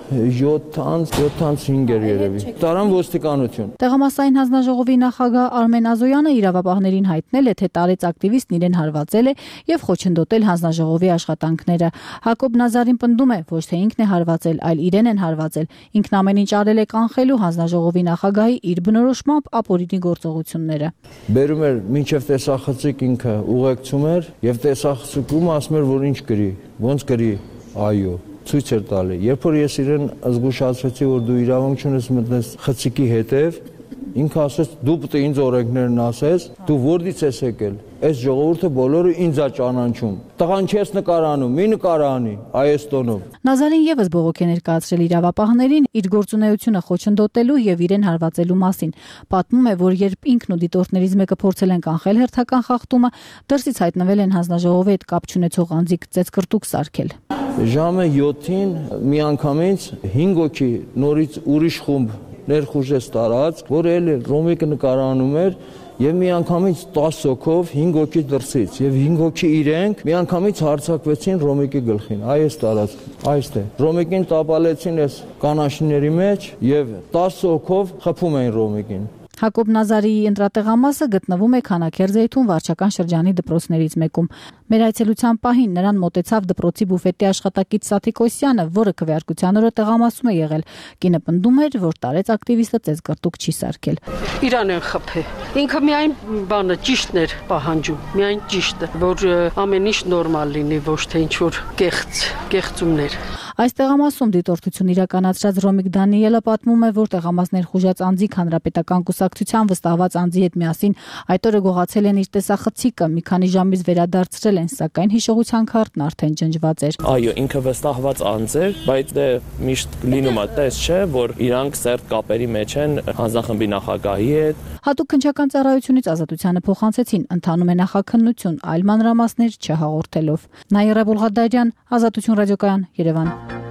յոթից հինգ էր երևի։ Տարան ոստիկանություն։
Տեղամասային հանձնաժողովի նախագահ Արմեն Ազոյանը իրավապահներին հայտնել է, թե տարեց ակտիվիստն իրեն հարվածել է եւ խոչընդոտել հանձնաժողովի աշխատանքները։ Հակոբ Նազարին պնդում է, ոչ թե ինքն է հարվածել, այլ իրեն են հարվածել։ Ինքն ամեն ինչ արել է կանխելու հանձնաժողովի նախագահի իր բնորոշմամբ ապօրինի գործողությունները։
Բերում էր մինչև տեսախցիկ ինքը ուղեկցում էր եւ տեսախցիկում ասում էր, որ ինչ գրի, ոնց գրի, այո, ցույց էր տալի։ Երբ որ ես իրեն զգուշացրեցի, որ դու իրավունք չունես մտնես խցիկի հետև, ինքը ասեց դու պետք է ինձ օրենքներն ասես, դու որտից ես եկել։ Այս ժողովուրդը բոլորը ինձ է ճանաչում։ Տղան չես նկարանում, մի նկարանի այս տոնով։
Նազարին եւս բողոք է ներկայացրել իրավապահներին իր գործունեությունը խոչընդոտելու եւ իրեն հարվածելու մասին։ Պատմում է, որ երբ ինքն ու դիտորդներից մեկը փորձել են կանխել հերթական խախտումը, դրսից հայտնվել են հանձնաժողովի հետ կապ չունեցող անձիկ ծեծկրտուկ սարքել։
Ժամը յոթին միանգամից հինգ հոգի նորից ուրիշ խումբ ներխուժեց տարած, որ էլ Ռոմիկը նկարանում էր եւ միանգամից տասը հոգով հինգ հոգի դրսից եւ հինգ հոգի իրենք միանգամից հարձակվեցին Ռոմիկի գլխին։ Այս տարած, այստեղ։ Ռոմիկին տապալեցին այս կանաչիների մեջ եւ տասը հոգով խփում էին Ռոմիկին։
Հակոբ Նազարիի ընտրատեղամասը գտնվում է Քանաքերձեյթուն վարչական շրջանի դպրոցներից մեկում։ Մեր այցելության պահին նրան մոտեցավ դպրոցի բուֆետի աշխատակից Սաթիկ Օսյանը, որը քվեարկության օրը տեղամասում է եղել։ Կինը պնդում էր, որ տարեց ակտիվիստը ծեծկրտուկ չի սարքել։
Իրան են խփել։
Ինքը միայն բանը ճիշտն էր պահանջում, միայն ճիշտը, որ ամեն ինչ նորմալ լինի, ոչ թե ինչ-որ կեղծ, կեղծումներ։
Այս տեղամասում դիտորդություն իրականացրած Ռոմիկ Դանիելը պատմում է, որ տեղամասներ խուժած անձիկ հանրապետական կուսակցության վստահված անձի հետ միասին այդ օրը գողացել են իր տեսախցիկը, մի քանի ժամից վերադարձրել են, սակայն հիշողության քարտն արդեն ջնջված էր։
Այո, ինքը վստահված անձ էր, բայց դե միշտ լինում է տես չէ, որ իրանք սերտ կապերի մեջ են հանձնախմբի նախագահի հետ։
Հատուկ քննչական ծառայությունից Ազատությանը փոխանցեցին, ընթանում է նախաքննություն, այլ մանրամասներ չհաղորդելով։ Նաիրա Բուլղադարյան, Ազատություն ռադիոկայան, Երևան։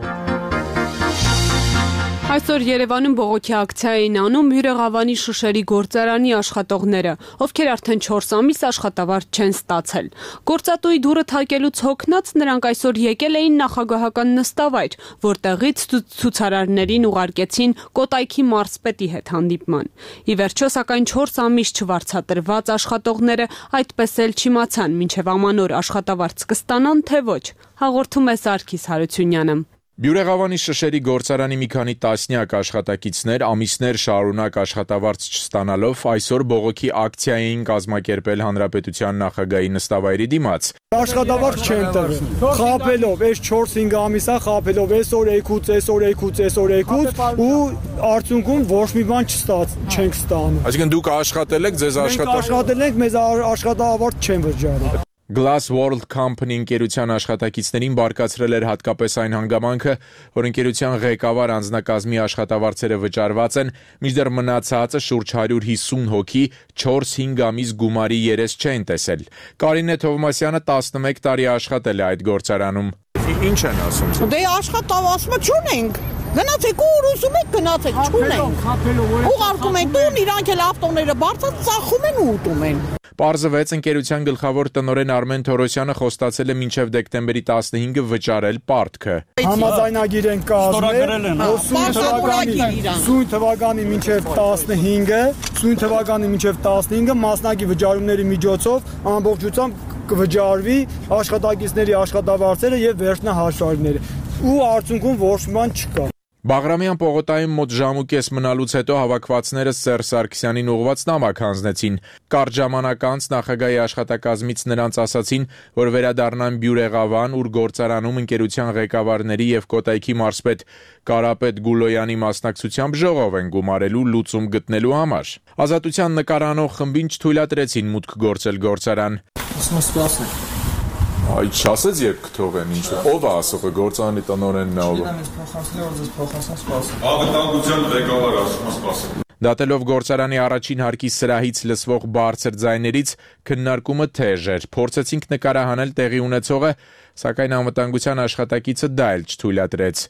Այսօր Երևանում բողոքի ակցիա էին անում Հյուրեղավանի Շուշերի գործարանի աշխատողները, ովքեր արդեն չորս ամիս աշխատավարձ չեն ստացել։ Գործատուի դուռը թակելուց հոգնած նրանք այսօր եկել էին նախագահական նստավայր, որտեղից ցուցարարներին ուղարկեցին Կոտայքի մարզպետի հետ հանդիպման։ Ի վերջո, սակայն չորս ամիս չվարձատրված աշխատողները այդպես էլ չիմացան, մինչև ամանոր աշխատավարձ կստանան, թե ոչ, հաղորդում է Սարգիս Հարությունյանը։
Հյուրեղավանի Շշերի գործարանի մի քանի տասնյակ աշխատակիցներ ամիսներ շարունակ աշխատավարձ չստանալով այսօր բողոքի ակցիա էին կազմակերպել Հանրապետության նախագահի նստավայրի դիմաց։
Աշխատավարձ չեն տվել, խաբելով, այս չորս-հինգ ամիսա խաբելով, այսօր եկուց, այսօր եկուց, այսօր եկուց ու արդյունքում ոչ մի բան չենք ստանում։
Այսինքն դուք աշխատել եք, ձեզ աշխատավարձ։
Մենք աշխատել ենք, մեզ աշխատավարձ չեն վճարել։
Glass World Company ընկերության աշխատակիցներին բարկացրել էր հատկապես այն հանգամանքը, որ ընկերության ղեկավար անձնակազմի աշխատավարձերը վճարված են, մինչդեռ մնացածը շուրջ հարյուր հիսուն հոգի չորս-հինգ ամիս գումարի երես չեն տեսել։ Կարինե Թովմասյանը տասնմեկ տարի աշխատել է այդ գործարանում։ Ինչ են ասում։
Դե աշխատավարձը չունենք։ Գնացեք ուր ուզում եք գնացեք, չունենք։ Ուղարկում են տուն, իրանք էլ ավտոները բարձր ծախում են ու ուտում են։
Պարզվեց ընկերության գլխավոր տնօրեն Արմեն Թորոսյանը խոստացել է մինչև դեկտեմբերի տասնհինգը վճարել պարտքը։
Համաձայնագիր են կազմել, որ սույն թվականի մինչև տասնհինգը, սույն թվականի մինչև տասնհինգը մասնակի վճարումների միջոցով ամբողջությամբ կվճարվի աշխատակիցների աշխատավարձերը եւ վերջնահաշվարկները։ Ու արդյունքում ոչ մի բան չկա։
Բաղրամյան պողոտայում մոտ ժամ ու կես մնալուց հետո հավաքվածները Սերժ Սարգսյանին ուղղված նամակ հանձնեցին։ Կարճ ժամանակ անց նախագահի աշխատակազմից նրանց ասացին, որ վերադառնան Բյուրեղավան, ուր գործարանում ընկերության ղեկավարների եւ Կոտայքի մարզպետ Կարապետ Գուլոյանի մասնակցությամբ ժողով են գումարելու լուծում գտնելու համար։ Ազատության նկարանող խմբին չթույլատրեցին մուտք գործել գործարան։ Այ չասեց երբ կթողեն ինչ ով է ասողը գործարանի տնօրենն է ով։ Անվտանգության ղեկավարը ասում է սպասել։ Դատելով գործարանի առաջին հարկի սրահից լսվող բարձր ձայներից քննարկումը թեժ էր։ Փորձեցինք նկարահանել տեղի ունեցողը, սակայն անվտանգության աշխատակիցը դա էլ չթույլատրեց։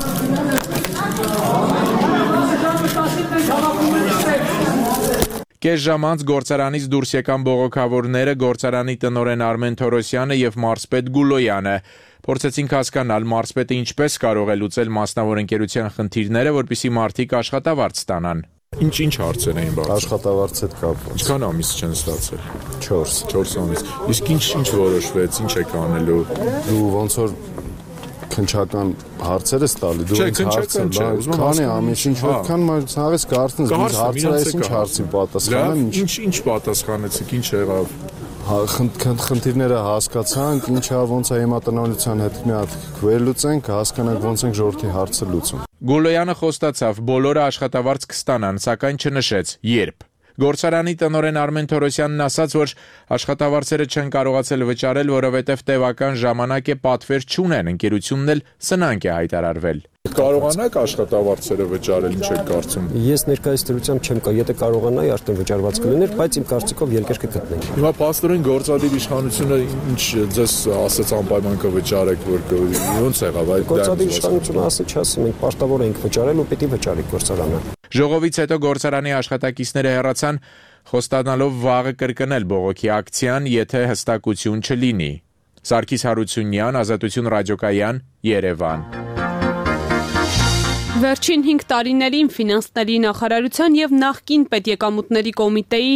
Կես ժամ անց գործարանից դուրս եկան բողոքավորները, գործարանի տնօրեն Արմեն Թորոսյանը եւ մարզպետ Գուլոյանը։ Փորձեցինք հասկանալ մարզպետը ինչպես կարող է լուծել մասնավոր ընկերության խնդիրները, որպեսզի մարդիկ աշխատավարձ ստանան։ Ինչ-ինչ հարցեր էին բարձր։
Աշխատավարձ հետ կապված։
Ինչքան ամիս չեն ստացել։
չորս։
չորս ամիս։ Իսկ ինչ-ինչ որոշվեց, ինչ եք անելու։
Դու ոնց որ քնչական հարցեր ես տալի, դու ինձ հարցեր, քանի ամիս ինչ որքան ցավես կարծես ինձ հարցրես ինչ հարցի պատասխանեմ,
ինչ ինչ պատասխանեցիք, ինչ եղավ։
Խնդիրները հասկացանք, ինչա ոնց է հիմա տնօրենության հետ մի հատ վերլուծենք, հասկանանք ոնց ենք ժողովրդի հարցը լուծում։
Գուլոյանը խոստացավ, բոլորը աշխատավարձ կստանան, սակայն չնշեց երբ։ Գործարանի տնօրեն Արմեն Թորոսյանն ասաց, որ աշխատավարձերը չեն կարողացել վճարել, որովհետև տևական ժամանակ է պատվեր չունեն, ընկերությունն էլ սնանկ է հայտարարվել։ Կարողանաք աշխատավարձերը վճարել, ինչ եք կարծում։
Ես ներկայիս դրությամբ չեմ կա, եթե կարողանայի, արդեն վճարված կլիներ, բայց իմ կարծիքով երկեր կգտնենք։
Հիմա փաստորեն գործադիր իշխանությունը ինչ ձեզ ասաց անպայման կվճարեք, որ ոնց եղավ այդ։
Գործադիր իշխանությունը ասի չասի, մենք պարտավոր ենք վճարել ու պիտի վճարի գործարանը։
Ժողովից հետո գործարանի աշխատակիցները հեռացան, խոստանալով վաղը կրկնել բողոքի ակցիան, եթե հստակություն չլինի։ Սարգիս Հարությունյան, Ազատություն ռադիոկայան, Երևան։
Վերջին հինգ տարիներին ֆինանսների նախարարության եւ նախկին պետեկամուտների կոմիտեի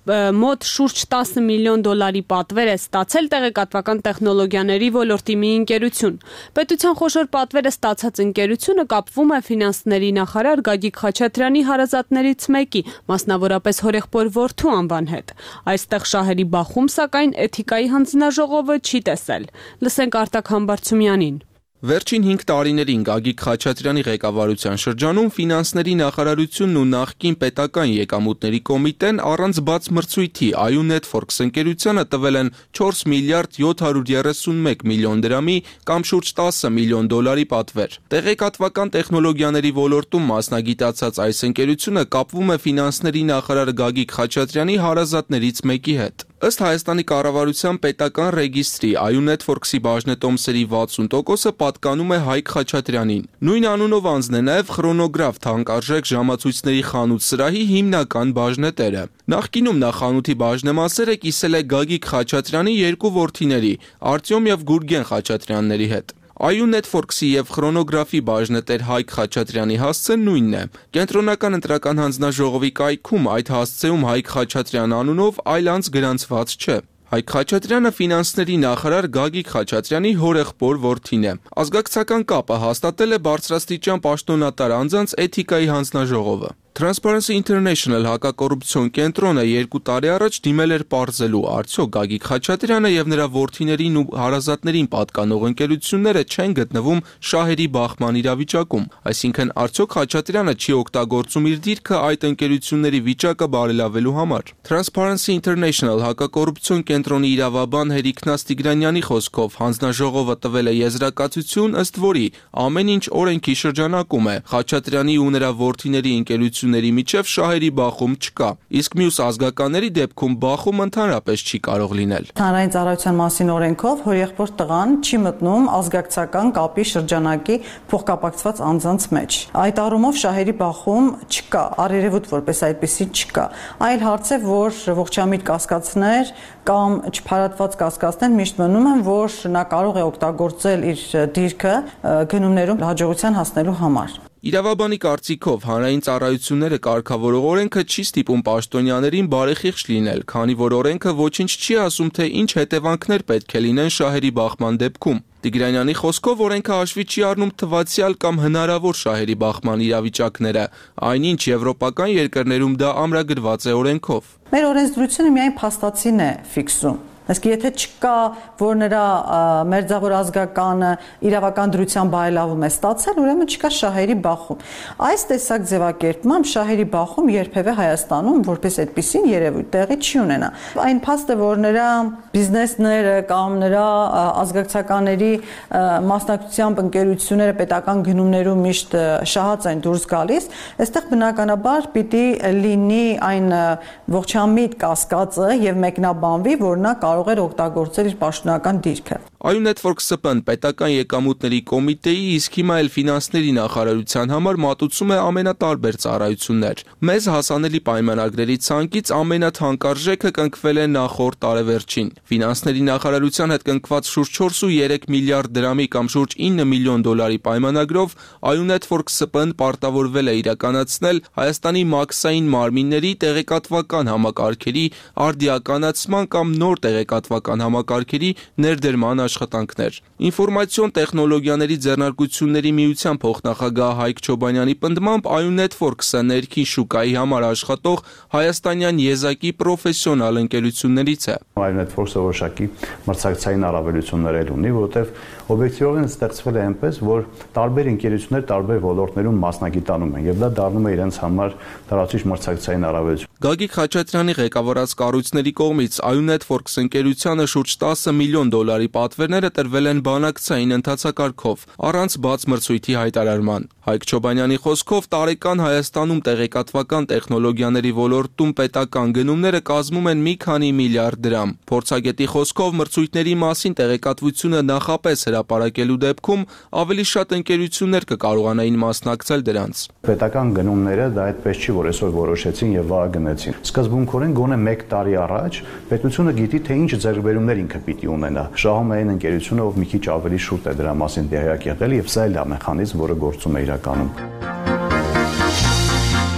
մոտ շուրջ տասը միլիոն դոլարի պատվեր է ստացել տեղեկատվական տեխնոլոգիաների ոլորտի մի ընկերություն։ Պետության խոշոր պատվերը ստացած ընկերությունը կապվում է ֆինանսների նախարար Գագիկ Խաչատրյանի հարազատներից մեկի, մասնավորապես հորեղբոր որդու անվան հետ։ Այստեղ շահերի բախում, սակայն էթիկայի հանձնաժողովը չի տեսել։ Լսենք Արտակ Համբարձումյանին։
Վերջին հինգ տարիներին Գագիկ Խաչատրյանի ղեկավարության շրջանում ֆինանսների նախարարությունն ու նախկին պետական եկամուտների կոմիտեն առանց բաց մրցույթի Ayu Networks ընկերությանը տվել են չորս միլիարդ յոթ հարյուր երեսունմեկ միլիոն դրամի կամ շուրջ տասը միլիոն դոլարի պատվեր։ Տեղեկատվական տեխնոլոգիաների ոլորտում մասնագիտացած այս ընկերությունը կապվում է ֆինանսների նախարար Գագիկ Խաչատրյանի հարազատներից մեկի հետ։ Ըստ Հայաստանի կառավարության պետական ռեգիստրի Ayu Networks-ի բաժնետոմսերի վաթսուն տոկոսը պատկանում է Հայկ Խաչատրյանին։ Նույն անունով անձն է նաև Chronograph թանկարժեք ժամացույցների խանութ սրահի հիմնական բաժնետերը։ Նախկինում նա խանութի բաժնեմասերը կիսել է Գագիկ Խաչատրյանի երկու որդիների՝ Արտյոմ եւ Գուրգեն Խաչատրյանների հետ։ Ayu Networks-ի եւ Chronograph-ի բաժնետեր Հայկ Խաչատրյանի հասցեն նույնն է։ Կենտրոնական ընտրական հանձնաժողովի կայքում այդ հասցեում Հայկ Խաչատրյան անունով այլ անձ գրանցված չէ։ Հայկ Խաչատրյանը ֆինանսների նախարար Գագիկ Խաչատրյանի հորեղբոր որդին է։ Ազգակցական կապը հաստատել է բարձրաստիճան պաշտոնատար անձանց էթիկայի հանձնաժողովը։ Transparency International հակակոռուպցիոն կենտրոնը երկու տարի առաջ դիմել էր պարզելու, արդյոք Գագիկ Խաչատրյանը եւ նրա որդիներին ու հարազատներին պատկանող ընկերությունները չեն գտնվում շահերի բախման իրավիճակում, այսինքն արդյոք Խաչատրյանը չի օգտագործում իր դիրքը այդ ընկերությունների վիճակը բարելավելու համար։ Transparency International հակակոռուպցիոն կենտրոնի իրավաբան Հերիքնաս Տիգրանյանի խոսքով հանձնաժողովը տվել է եզրակացություն, ըստ որի ամեն ինչ օրենքի շրջանակում է, Խաչատրյանի ու նրա որդիների ընկերությունների միջև շահերի բախում չկա, իսկ մյուս ազգականների դեպքում բախում ընդհանրապես չի կարող լինել։
Հանրային ծառայության մասին օրենքով հորեղբոր տղան չի մտնում ազգակցական կապի շրջանակի փոխկապակցված անձանց մեջ։ Այդ առումով շահերի բախում չկա, առերևույթ որպես այդպեսի չկա։ Այլ հարց է, որ ողջամիտ կասկածներ կամ չփարատված կասկածներ միշտ մնում են, որ նա կարող է օգտագործել իր դիրքը գնումներում հաջողության հասնելու համար։
Իրավաբանի կարծիքով հանրային ծառայությունները կարգավորող օրենքը չի ստիպում պաշտոնյաներին բարեխիղճ լինել, քանի որ օրենքը ոչինչ չի ասում, թե ինչ հետևանքներ պետք է լինեն շահերի բախման դեպքում։ Տիգրանյանի խոսքով օրենքը հաշվի չի առնում թվացյալ կամ հնարավոր շահերի բախման իրավիճակները, այնինչ եվրոպական երկրներում դա ամրագրված է օրենքով։
Մեր օրենսդրությունը միայն փաստացին է ֆիքսում։ Իսկ եթե չկա, որ նրա մերձավոր ազգականը իրավական դրության բարելավում է ստացել, ուրեմն չկա շահերի բախում։ Այս տեսակ ձևակերպմամբ շահերի բախում երբևէ Հայաստանում որպես այդպիսին երևույթ տեղի չի ունենա։ Այն փաստ է, որ նրա բիզնեսները կամ նրա ազգակցականների մասնակցությամբ ընկերությունները պետական գնումներում միշտ շահած են դուրս գալիս, այստեղ բնականաբար պիտի լինի այն ողջամիտ կասկածը եւ մեկնաբանվի, որ նա կարող էր օգտագործել իր պաշտոնական դիրքը։
Ayu Networks-ը պետական եկամուտների կոմիտեի, իսկ հիմա էլ ֆինանսների նախարարության համար մատուցում է ամենատարբեր ծառայություններ։ Մեզ հասանելի պայմանագրերի ցանկից ամենաթանկարժեքը կնքվել է նախորդ տարեվերջին։ Ֆինանսների նախարարության հետ կնքված շուրջ չորս կόμμα երեք միլիարդ դրամի կամ շուրջ ինը միլիոն դոլարի պայմանագրով Ayu Networks-ը պարտավորվել է իրականացնել Հայաստանի մաքսային մարմինների տեղեկատվական համակարգերի արդիականացման կամ նոր տեղեկատվական համակարգերի ներդրման աշխատանքներ։ Ինֆորմացիոն տեխնոլոգիաների ձեռնարկությունների միության փոխնախագահ Հայկ Չոբանյանի պնդմամբ Ayu Networks-ը ներքին շուկայի համար աշխատող հայաստանյան եզակի պրոֆեսիոնալ ընկերություններից է։
Ayu Networks-ը որոշակի մրցակցային առավելություններ ունի, որովհետև օբյեկտիվորեն ստեղծվել է այնպես, որ տարբեր ընկերություններ տարբեր ոլորտներում մասնագիտանում են, եւ դա դառնում է իրենց համար տարածիչ մրցակցային առավելություն։
Գագիկ Խաչատրյանի ղեկավարած կառույցների կողմից Ayu Networks ընկերությանը շուրջ տասը միլիոն դոլարի պատվերները տրվել են բանակցային ընթացակարգով, առանց բաց մրցույթի հայտարարման։ Հայկ Չոբանյանի խոսքով տարեկան Հայաստանում տեղեկատվական տեխնոլոգիաների ոլորտում պետական գնումները կազմում են մի քանի միլիարդ դրամ։ Փորձագետի խոսքով մրցույթների մասին տեղեկատվությունը նախապես հրապարակելու դեպքում ավելի շատ ընկերություններ կկարողանային մասնակցել դրանց։
Պետական գնումները դա այդպես չի, որ այսօր որոշեցին եւ վաղ գնեցին։ Սկզբունքորեն գոնե մեկ տարի առաջ պետությունը գիտի, թե ինչ ձեռքբերումներ ինքը պիտի ունենա։ Շահում է այն ընկերությունը, ով մի քիչ ավելի շուտ է դրա մասին տեղյակ եղել եւ սա էլ է մեխանիզմ, որը գործում է իրականում։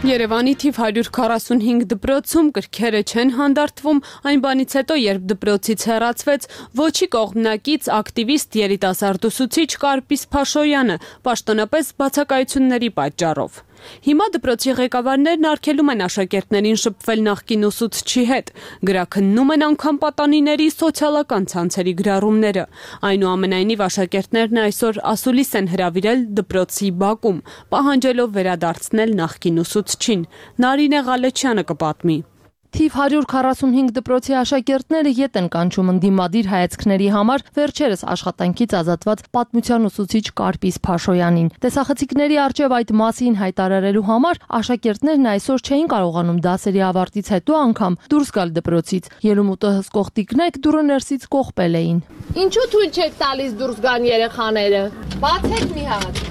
Երևանի թիվ հարյուր քառասունհինգ դպրոցում կրքերը չեն հանդարտվում, այն բանից հետո, երբ դպրոցից հեռացվեց ոչի կողմնակից ակտիվիստ երիտասարդ ուսուցիչ Կարպիս Փաշոյանը, պաշտոնապես բացակայությունների պատճառով։ Հիմա դպրոցի ղեկավարներն արգելում են աշակերտներին շփվել նախկին ուսուցչի հետ, գրաքննում են անգամ պատանիների սոցիալական ցանցերի գրառումները։ Այնուամենայնիվ աշակերտներն այսօր ասուլիս են հրավիրել դպրոցի բակում, պահանջելով վերադարձնել նախկին ուսուցչին։ Նարինե Ղալեչյանը կպատմի։
Թիվ հարյուր քառասունհինգ դպրոցի աշակերտները ետ են կանչում ընդդիմադիր հայացքների համար վերջերս աշխատանքից ազատված պատմության ուսուցիչ Կարպիս Փաշոյանին։ Տեսախցիկների առջև այդ մասին հայտարարելու համար աշակերտներն այսօր չէին կարողանում դասերի ավարտից հետո անգամ դուրս գալ դպրոցից։ Ելումուտը հսկող տիկնիկ դուռը ներսից կողպել էին։
Ինչու թույլ չեք տալիս դուրս գան երեխաները։ Բացեք մի հատ։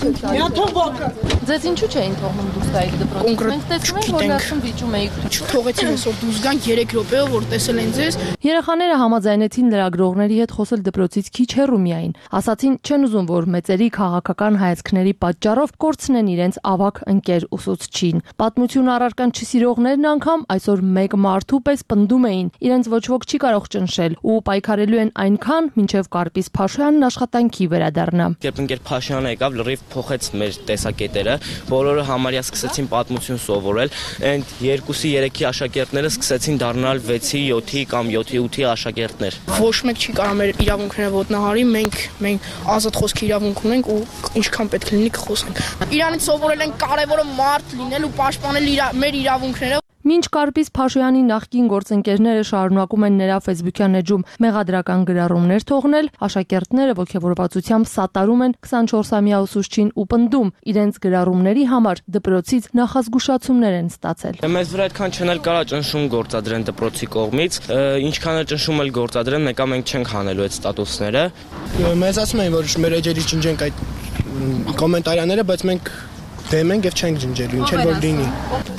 Ձեզ ինչու չէին թողնում դուրս գայիք դպրոցից։ Մենք տեսնում ենք, որ ներսում վիճում էիք։
Թողեցին այսօր դուրս գան երեք րոպեով, որ տեսել են ձեզ։
Երեխաները համաձայնեցին լրագրողների հետ խոսել դպրոցից քիչ հեռու միայն։ Ասացին, չեն ուզում, որ մեծերի քաղաքական հայացքների պատճառով կորցնեն իրենց ավագ ընկեր ուսուցչին։ Պատմություն առարկան չսիրողներն անգամ այսօր մեկ մարդու պես պնդում էին, իրենց ոչ ոք չի կարող ճնշել ու պայքարելու են այնքան, մինչև Կարպիս Փաշոյանն աշխատանքի վերադառնա։
Երբ ընկեր Փաշոյանը եկավ, լրիվ փոխեց մեր տեսակետերը, բոլորը համարյա սկսեցին պատմություն սովորել, and երկուսի երեքի աշակերտները սկսեցին դառնալ վեցի, յոթի կամ յոթի ութի աշակերտներ։
Ոչ մեկ չի կարող մեր իրավունքները ոտնահարի, մենք մենք ազատ խոսքի իրավունք ունենք ու ինչքան պետք լինի կխոսենք։ Իրանից սովորել են կարևորը մարդ լինել ու պաշտպանել մեր իրավունքները։
Մինչ Կարպիս Փաշոյանի նախկին գործընկերները շարունակում են նրա ֆեյսբուքյան էջում մեղադրական գրառումներ թողնել, աշակերտները ոգևորվածությամբ սատարում են քսանչորսամյա ուսուցչին ու պնդում, իրենց գրառումների համար դպրոցից նախազգուշացումներ են ստացել։
Մեզ վրա այդքան չեն էլ կարա ճնշում գործադրեն դպրոցի կողմից, ինչքան էլ ճնշում էլ գործադրեն, մեկա մենք չենք հանելու այդ ստատուսները։
Մեզ ասում են, որ մեր էջերի ջնջենք այդ կոմենտարիաները, բայց մենք դեմ ենք եւ չենք ջնջելու, ինչ էլ որ լինի։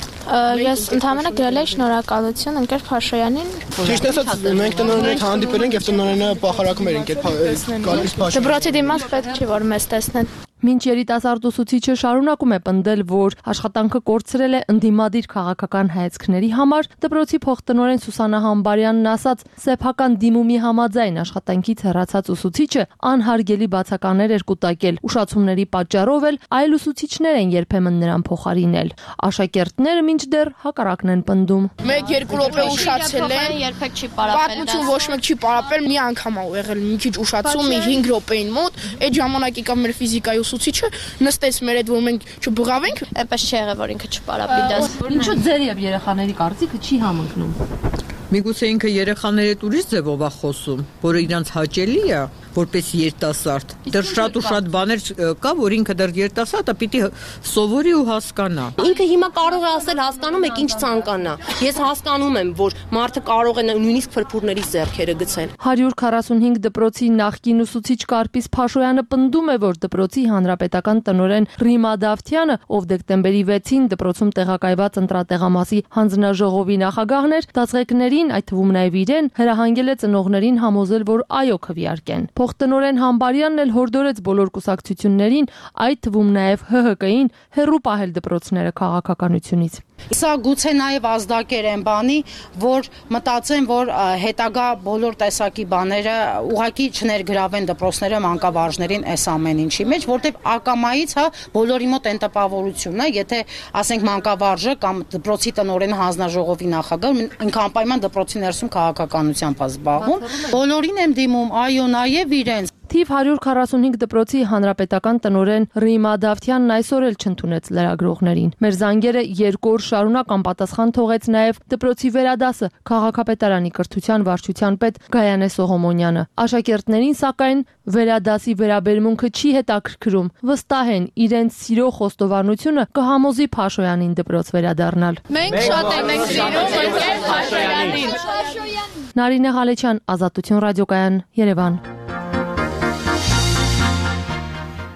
Ես ընդհանրապես գրել եմ շնորհակալություն ընկեր Փաշոյանին։ Ճիշտ ասած, մենք տնօրենի հետ հանդիպել ենք եւ տնօրենը պախարակում էր ընկեր Կարպիս Փաշոյանին։ Դպրոցի դիմաց պետք չի որ մեզ տեսնեն։
Մինչ երիտասարդ ուսուցիչը շարունակում է պնդել, որ աշխատանքը կորցրել է ընդդիմադիր քաղաքական հայացքների համար, դպրոցի փոխտնօրեն Սուսանա Համբարյանն ասաց, սեփական դիմումի համաձայն աշխատանքից հեռացած ուսուցիչը անհարգելի բացականեր էր կուտակել, ուշացումների պատճառով էլ այլ ուսուցիչներ են երբեմն նրան փոխարինել։ Աշակերտները մինչդեռ հակառակն են պնդում։
մեկ-երկու րոպե ուշացել են, երբեք չի պարապել։ Պատմություն ոչ մեկ չի պարապել, մի անգամ ա եղել մի քիչ ուշացում, մի հինգ րոպեին մոտ, այդ ժամանակ եկավ մեր ֆիզիկայի ուսուցիչը նստեց մեր հետ, որ մենք չբղավենք, այնպես չի եղել, որ ինքը չպարապի դաս։
Ինչու ձեր եւ երեխաների կարծիքը չի համընկնում։
Միգուցե ինքը երեխաների հետ ուրիշ ձևով է խոսում, որը իրանց հաճելի է, որպես երիտասարդ։ Դեռ շատ ու շատ բաներ կա, որ ինքը դեռ երիտասարդ է, պիտի սովորի ու հասկանա։
Ինքը հիմա կարող է ասել հասկանում եք ինչ ցանկանա։ Ես հասկանում եմ, որ մարդը կարող է նույնիսկ փրփուրների ձեռքերը գցել։
հարյուր քառասունհինգ դպրոցի նախկին ուսուցիչ Կարպիս Փաշոյանը պնդում է, որ դպրոցի հանրապետական տնօրեն Ռիմա Դավթյանը, ով դեկտեմբերի վեցին դպրոցում տեղակայված ընտրատեղամասի հանձնաժողովի նախագահն էր, դասղեկներին, այդ թվում նաև իրեն, հրահանգել է ծնողներին համոզել, որ այո քվեարկեն։ Փոխտնօրեն Համբարյանն էլ հորդորեց բոլոր կուսակցություններին, այդ թվում նաև Հ Հ Կին, հեռու պահել դպրոցները քաղաքականությունից։
Սա գուցե նաև ազդակեր են բանի, որ մտածեն, որ հետագա բոլոր տեսակի բաները ուղղակի չներգրավեն դպրոցները մանկավարժներին այս ամեն ինչի մեջ, որտեղ ակամայից հա բոլորի մոտ են տպավորությունն է, եթե ասենք մանկավարժը կամ դպրոցի տնօրենը հանձնաժողովի նախագահ ինքը անպայման դպրոցի ներսում քաղաքականությամբ է զբաղվում, բոլորին եմ դիմում, այո, նաև իրենց։
Թիվ հարյուր քառասունհինգ դպրոցի հանրապետական տնօրեն Ռիմա Դավթյանն այսօր էլ չընդունեց լրագրողներին։ Մեր զանգերը երկու օր շարունակ անպատասխան թողեց նաև դպրոցի վերադասը քաղաքապետարանի կրթության վարչության պետ Գայանե Սողոմոնյանը։ Աշակերտներին սակայն վերադասի վերաբերմունքը չի հետաքրքրում, վստահ են իրենց սիրո խոստովանությունը կհամոզի Փաշոյանին դպրոց վերադառնալ։
Մենք շատ ենք սիրում Փաշոյանին։
Նարինե Ղալեչյան, Ազատություն ռադիոկայան, Երևան։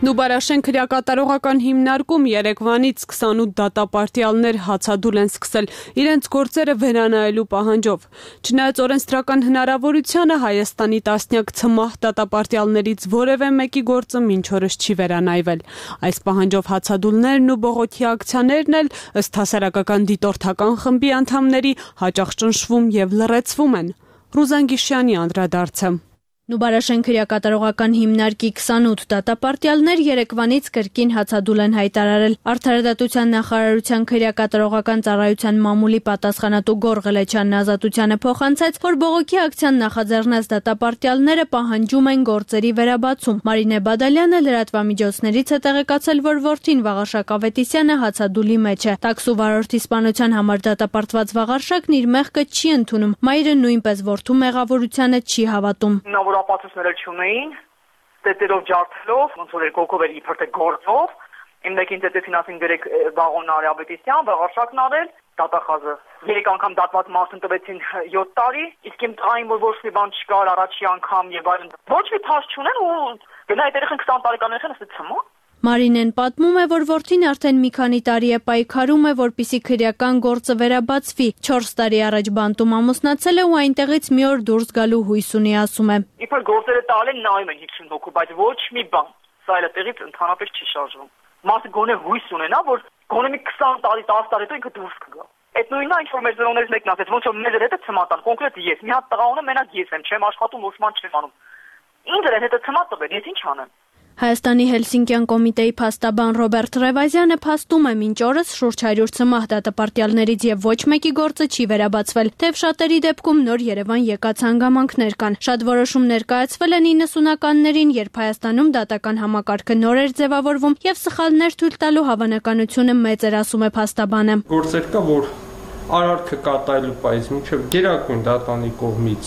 Նուբարաշեն քրեակատարողական հիմնարկում երեկվանից քսանութ դատապարտյալներ հացադուլ են սկսել իրենց գործերը վերանայելու պահանջով։ Չնայած օրենսդրական հնարավորությանը Հայաստանի տասնյակ ցմահ դատապարտյալներից որևէ մեկի գործը մինչ օրս չի վերանայվել։ Այս պահանջով հացադուլներն ու բողոքի ակցիաներն էլ ըստ հասարակական դիտորդական խմբի անդամների հաճախ ճնշվում եւ լռեցվում են։ Ռուզան Գիշյանի անդրադարձը։
Նուբարաշեն քրեակատարողական հիմնարկի քսանութ դատապարտյալներ երեկվանից կրկին հացադուլ են հայտարարել։ Արդարադատության նախարարության քրեակատարողական ծառայության մամուլի պատասխանատու Գոր Ղլեչյանն Ազատությանը փոխանցեց, որ բողոքի ակցիան նախաձեռնած դատապարտյալները պահանջում են գործերի վերաբացում։ Մարինե Բադալյանը լրատվամիջոցներից է տեղեկացել, որ որդին Վաղարշակ Ավետիսյանը հացադուլի մեջ է։ Տաքսու վարորդի սպանության համար դատապարտված Վաղարշակն իր մեղքը չի ընդունում։ Մայրը նույնպես որդու մեղավորությանը չի հավատում։
Ապացույցները չունեին, տետերով ջարդելով, ոնց որ երկով էր իբր թե գործով, իմ մեկին տետեսին ասին գրեք Վաղոն Արաբետիսյան, Վաղարշակն արել, դատախազը։ Երեք անգամ դատված մարդուն տվեցին յոթ տարի, իսկ իմ տղային, որ ոչ մի բան չկար, առաջի անգամ եւ այլն։ Ոչ մի փաստ չունեն ու գնա այդ երեխան քսան տարեկաներն են, ասեցի ցմա։
Մարինեն պատմում է, որ որդին արդեն մի քանի տարի է պայքարում է, որպիսի քրեական գործը վերաբացվի։ չորս տարի առաջ բանտում ամուսնացել է ու այնտեղից մի օր դուրս գալու հույս ունի, ասում է։
Իբր գործերը տալ են նայում են հինգ հոգու, բայց ոչ մի բան։ Սա էլ տեղից ընդհանրապես չի շարժվում։ Մարդը գոնե հույս ունենա, որ գոնե մի քսան տարի, տասը տարի հետո ինքը դուրս կգա։ Այդ նույնն է, ինչ որ մեր ծնողներից մեկն ասեց, ոնց որ մեզ հետ է ցմատան, կոնկրետ ես, մի հատ տղա ունեմ, մենակ ես եմ, չեմ աշխատում, ոչ ման չեմ անում։ Ինձ էլ հետո ցմատ տվել, ես ինչ անեմ։
Հայաստանի Հելսինկյան կոմիտեի փաստաբան Ռոբերտ Ռևազյանը փաստում է մինչ օրս շուրջ հարյուր ցմահ դատապարտյալներից եւ ոչ մեկի գործը չի վերաբացվել, թեև շատերի դեպքում նոր Երևան եկած հանգամանքներ կան։ Շատ որոշում ներկայացվել են իննսունականներին, երբ Հայաստանում դատական համակարգը նոր էր ձևավորվում եւ սխալներ թույլ տալու հավանականությունը մեծ էր, ասում է փաստաբանը։
Գործեր կա, որ արարքը կատարելու պայից մինչեւ գերագույն դատանի կողմից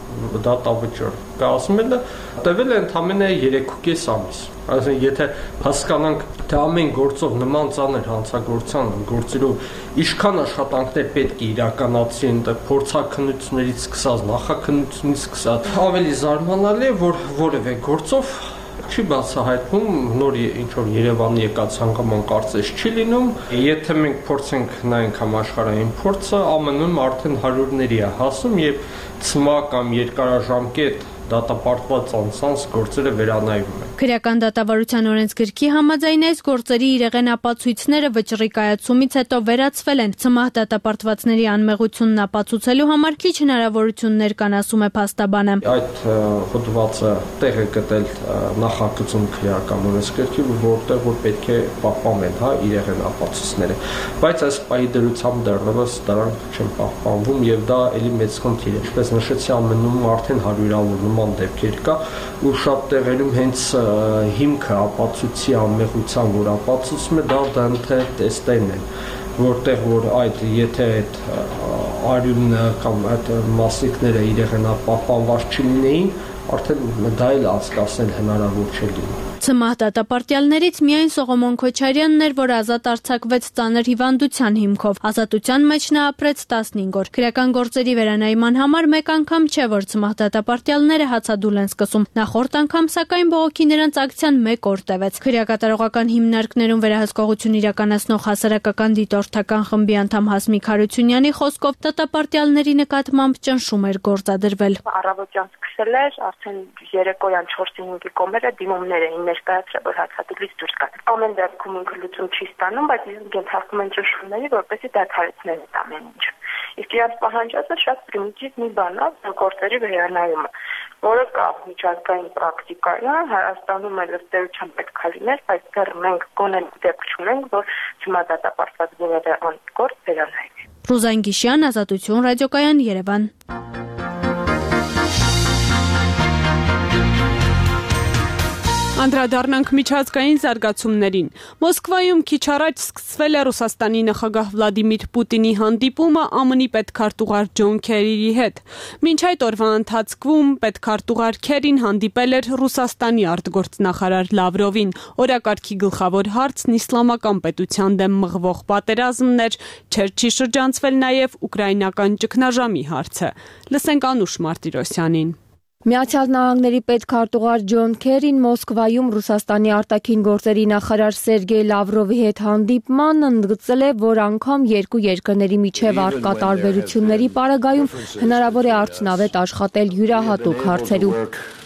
դատավճիռ կա, ասում են, տևել է ընդամենը երեք ու կես ամիս։ Այսինքն, եթե հասկանանք, թե ամեն գործով նման ծանր հանցագործության գործերով ինչքան աշխատանքներ պետք է իրականացվեն, փորձաքննություններից սկսած, նախաքննությունից սկսած, ավելի զարմանալի է, որ որևէ գործով չի բացահայտվում նոր ինչ-որ Երևանի եկած հանգաման կարծես չի լինում։ Եթե մենք փորձենք նայենք համաշխարհային փորձը, ԱՄՆ-ում արդեն հարյուրների է հասում եւ ցմահ կամ երկարաժամկետ դատապարտված անձանց գործերը վերանայվում են։
Քրեական դատավարության օրենսգրքի համաձայն այս գործերի իրեղեն ապացույցները վճռի կայացումից հետո վերացվել են։ Ցմահ դատապարտվածների անմեղությունն ապացուցելու համար քիչ հնարավորություններ կան, ասում է փաստաբանը։
Այդ հոդվածը տեղ է գտել նախագծում քրեական օրենսգրքի, որտեղ որ պետք է պահպանեն, հա, իրեղեն ապացույցները, բայց այս պահի դրությամբ դեռևս դրանք չեն պահպանվում եւ դա էլի մեծ խնդիր է։ Ինչպես նշեցի, ԱՄՆ-ում արդեն հարյուրավոր նման դեպքեր կա ու շատ տեղերում հենց հիմքը ապացույցի անմեղության, որ ապացուցում է, դա դանդե տեստերն են, որտեղ որ այդ եթե այդ արյունը կամ այդ մասիկները իրեղեն պահպանված չլինեին, արդեն դա էլ անցկացնել հնարավոր չէ լինի։
Ցմահ դատապարտյալներից միայն Սողոմոն Քոչարյանն էր, որ ազատ արձակվեց ծանր հիվանդության հիմքով։ Ազատության մեջ նա ապրեց տասնհինգ օր։ Քրեական գործերի վերանայման համար մեկ անգամ չէ, որ ցմահ դատապարտյալները հացադուլ են սկսում։ Նախորդ անգամ սակայն բողոքի նրանց ակցիան մեկ օր տևեց։ Քրեակատարողական հիմնարկներում վերահսկողություն իրականացնող հասարակական դիտորդական խմբի անդամ Հասմիկ Հարությունյանի խոսքով դատապարտյալների նկատմամբ ճնշում էր գործադրվել։
Առավոտյան սկսել էր, արդեն երեկոյան չորսի հինգի կողմերը դիմումներ էին ներկայացրել, որ հացադուլից դուրս գան։ Ամեն դեպքում ինքը լուծում չի ստանում, բայց իրենք ենթարկում են ճնշումների, որպեսզի դադարեցնեն այդ ամեն ինչ։ Իսկ իրաց պահանջածը շատ պրիմիտիվ մի բան է, գործերի վերանայումը, որը կա միջազգային պրակտիկայա, Հայաստանում էլ ըստ էության պետք է լիներ, բայց դեռ մենք գոնե դեպք չունենք, որ ցմահ դատապարտված որևէ գործ վերանայվի։
Ռուզան Գիշյան, Ազատություն, ռադիոկայան, Երևան։
Անդրադառնանք միջազգային զարգացումներին։ Մոսկվայում քիչ առաջ սկսվել է Ռուսաստանի նախագահ Վլադիմիր Պուտինի հանդիպումը ԱՄՆ-ի պետքարտուղար Ջոն Քերիի հետ։ Մինչ այդ օրվա ընթացքում պետքարտուղար Քերին հանդիպել էր Ռուսաստանի արտգործնախարար Լավրովին։ Օրակարգի գլխավոր հարցն իսլամական պետության դեմ մղվող պատերազմն էր, չէր չի շրջանցվել նաև ուկրաինական ճգնաժամի հարցը։ Լսենք Անուշ Մարտիրոսյանին։
Միացյալ Նահանգների պետքարտուղար Ջոն Քերին Մոսկվայում Ռուսաստանի արտաքին գործերի նախարար Սերգեյ Լավրովի հետ հանդիպման ընդգծել է, որ անգամ երկու երկրների միջև առկա տարբերությունների պարագայում հնարավոր է արդյունավետ աշխատել յուրահատուկ հարցերում։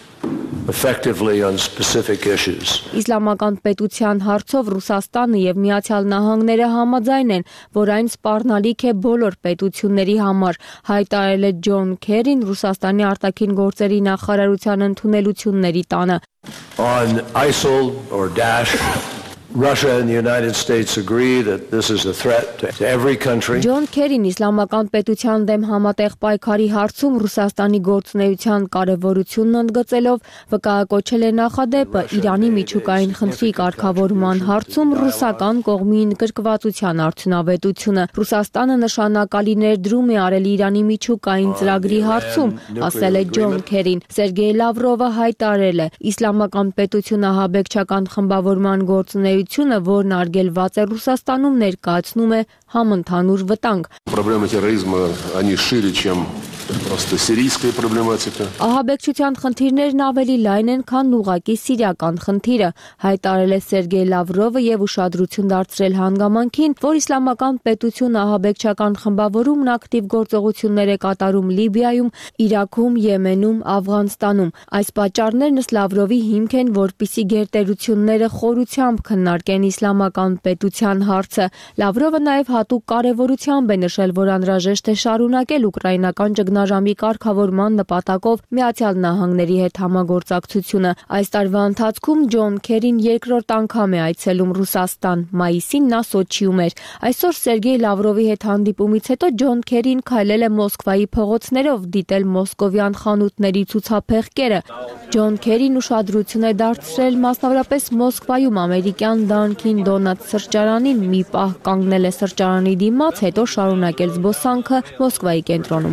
effectively on specific issues.
Իսլամական պետության հարցով Ռուսաստանը եւ Միացյալ Նահանգները համաձայն են, որ այն սպառնալիք է բոլոր պետությունների համար, հայտարարել է Ջոն Քերին Ռուսաստանի արտաքին գործերի նախարարության ընդունելությունների տանը։
On ISIL or Daesh, Russia and the United States agree that this is a threat to every country.
Ջոն Քերին իսլամական պետության դեմ համատեղ պայքարի հարցում Ռուսաստանի գործունեության կարևորությունն ընդգծելով վկայակոչել է նախադեպը Իրանի միջուկային խնդրի կարգավորման հարցում ռուսական կողմի ընդգրկվածության արդյունավետությունը։ Ռուսաստանը նշանակալի ներդրում է արել Իրանի միջուկային ծրագրի հարցում, ասել է Ջոն Քերին։ Սերգեյ Լավրովը հայտարարել է, իսլամական պետությունը ահաբեկչական խմբավորման գործունեություն որն արգելված է Ռուսաստանում ներկայացնում է համընդհանուր վտանգ։
Проблемы терроризма, они шире, чем просто сирийская проблематика.
Ահաբեկչության խնդիրներն ավելի լայն են, քան ուղղակի սիրիական խնդիրը, հայտարարել է Սերգեյ Լավրովը եւ ուշադրություն դարձրել հանգամանքին, որ իսլամական պետությունը ահաբեկչական խմբավորումն ակտիվ գործողություններ է կատարում Լիբիայում, Իրաքում, Եմենում, Աֆղանստանում։ Այս պատճառներն ըստ Լավրովի հիմք են, որպիսի գերտերությունները խորությամբ քննարկեն իսլամական պետության հարցը։ Լավրովը նաեւ հատուկ կարեւորությամբ է նշել, որ անհրաժեշտ է շարունակել ուկրաինական ճգնաժամի կարգավորման նպատակով Միացյալ Նահանգների հետ համագործակցությունը։ Այս տարվա ընթացքում Ջոն Քերին երկրորդ անգամ է այցելում Ռուսաստան։ Մայիսին նա Սոչիում էր։ Այսօր Սերգեյ Լավրովի հետ հանդիպումից հետո Ջոն Քերին քայլել է Մոսկվայի փողոցներով դիտել մոսկովյան խանութների ցուցափեղկերը։ Ջոն Քերին ուշադրություն է դարձրել մասնավորապես Մոսկվայում ամերիկյան Dunkin' Donuts սրճարանին, մի պահ կանգնել է սրճարանի դիմաց, հետո շարունակել զբոսանքը Մոսկվայի կենտրոնում։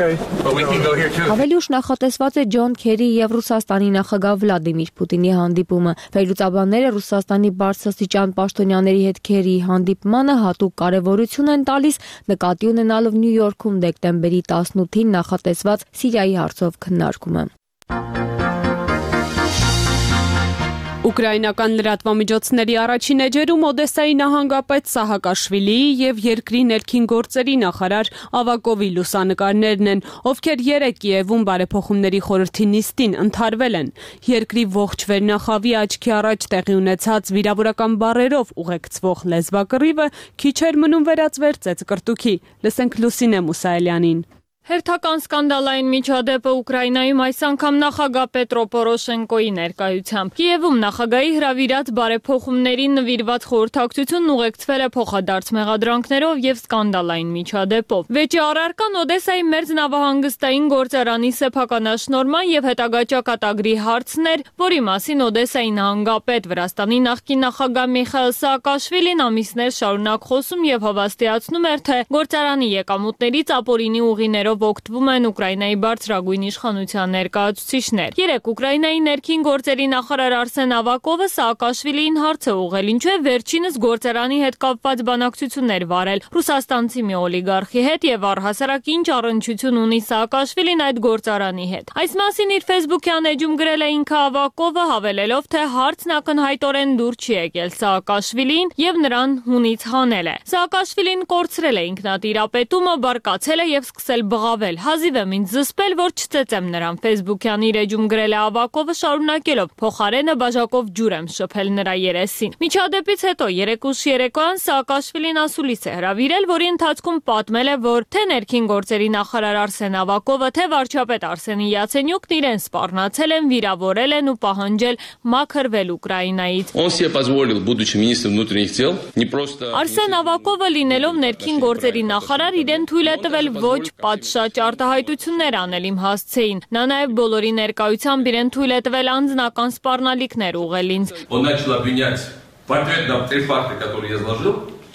Ավելի ուշ նախատեսված է Ջոն Քերի եւ Ռուսաստանի նախագահ Վլադիմիր Պուտինի հանդիպումը։ Վերլուծաբանները Ռուսաստանի բարձրաստիճան պաշտոնյաների հետ Քերիի հանդիպմանը հատուկ կարեւորություն են տալիս, նկատի ունենալով Նյու Յորքում դեկտեմբերի տասնութին նախատեսված Սիրիայի հարցով քննարկումը։
Ուկրաինական լրատվամիջոցների առաջին էջերում Օդեսայի նահանգապետ Սահակաշվիլիի եւ երկրի ներքին գործերի նախարար Ավակովի լուսանկարներն են, ովքեր երեք Կիևում բարեփոխումների խորհրդի նիստին ընդհարվել են։ Երկրի ողջ վերնախավի աչքի առաջ տեղի ունեցած վիրավորական բառերով ուղեկցվող լեզվակռիվը քիչ էր մնում վերածվեր ծեծկրտուքի։ Լսենք Լուսինե Մուսայելյանին։
Հերթական սկանդալային միջադեպը Ուկրաինայում այս անգամ նախագահ Պետրո Պորոշենկոյի ներկայությամբ։ Կիևում նախագահի հրավիրած բարեփոխումներին նվիրված խորհրդակցությունն ուղեկցվել է փոխադարձ մեղադրանքներով եւ սկանդալային միջադեպով։ Վեճի առարկան Օդեսայի մերձ նավահանգստային գործարանի սեփականաշնորհման եւ հետագա ճակատագրի հարցն էր, որի մասին Օդեսայի նահանգապետ Վրաստանի նախկին նախագահ Միխայիլ Սաակաշվիլին ամիսներ շարունակ խոսում եւ հավաստիացնում էր, թե գործարանի եկամուտներից ապօրինի ուղիներով օգտվում են Ուկրաինայի բարձրագույն իշխանության ներկայացուցիչներ։ Երեք Ուկրաինայի ներքին գործերի նախարար Արսեն Ավակովը Սաակաշվիլիին հարց է ուղղել, ինչու է վերջինս գործարանի հետ կապված բանակցություններ վարել ռուսաստանցի մի օլիգարխի հետ եւ առհասարակ ինչ առնչություն ունի Սաակաշվիլին այդ գործարանի հետ։ Այս մասին իր Facebook-յան էջում գրել է ինքը Ավակովը, հավելելով, թե հարցն ակնհայտորեն դուր չի եկել Սաակաշվիլին եւ նրան հունից հանել է։ Սաակաշվիլին կորցրել է ինքնատիրապետումը, բարկացել է եւ սկսել Աղավել, հազիվ եմ ինձ զսպել, որ չծեծեմ նրան, Facebook-յան իր էջում գրել է Ավակովը շարունակելով, փոխարենը բաժակով ջուր եմ շփել նրա երեսին։ Միջադեպից հետո երեք ուշ երեկոյան Սաակաշվիլին ասուլիս է հրավիրել, որի ընթացքում պատմել է, որ թե ներքին գործերի նախարար Արսեն Ավակովը, թե վարչապետ Արսենի Յացենյուկն իրեն սպառնացել են, վիրավորել են ու պահանջել մաքրվել Ուկրաինայից։ Արսեն Ավակովը լինելով ներքին գործերի նախարար իրեն թույլ է տվել ոչ պատշաճ արտահայտություններ անել իմ հասցեին։ Նա նաև բոլորի ներկայությամբ իրեն թույլ է տվել անձնական սպառնալիքներ ուղղել ինձ։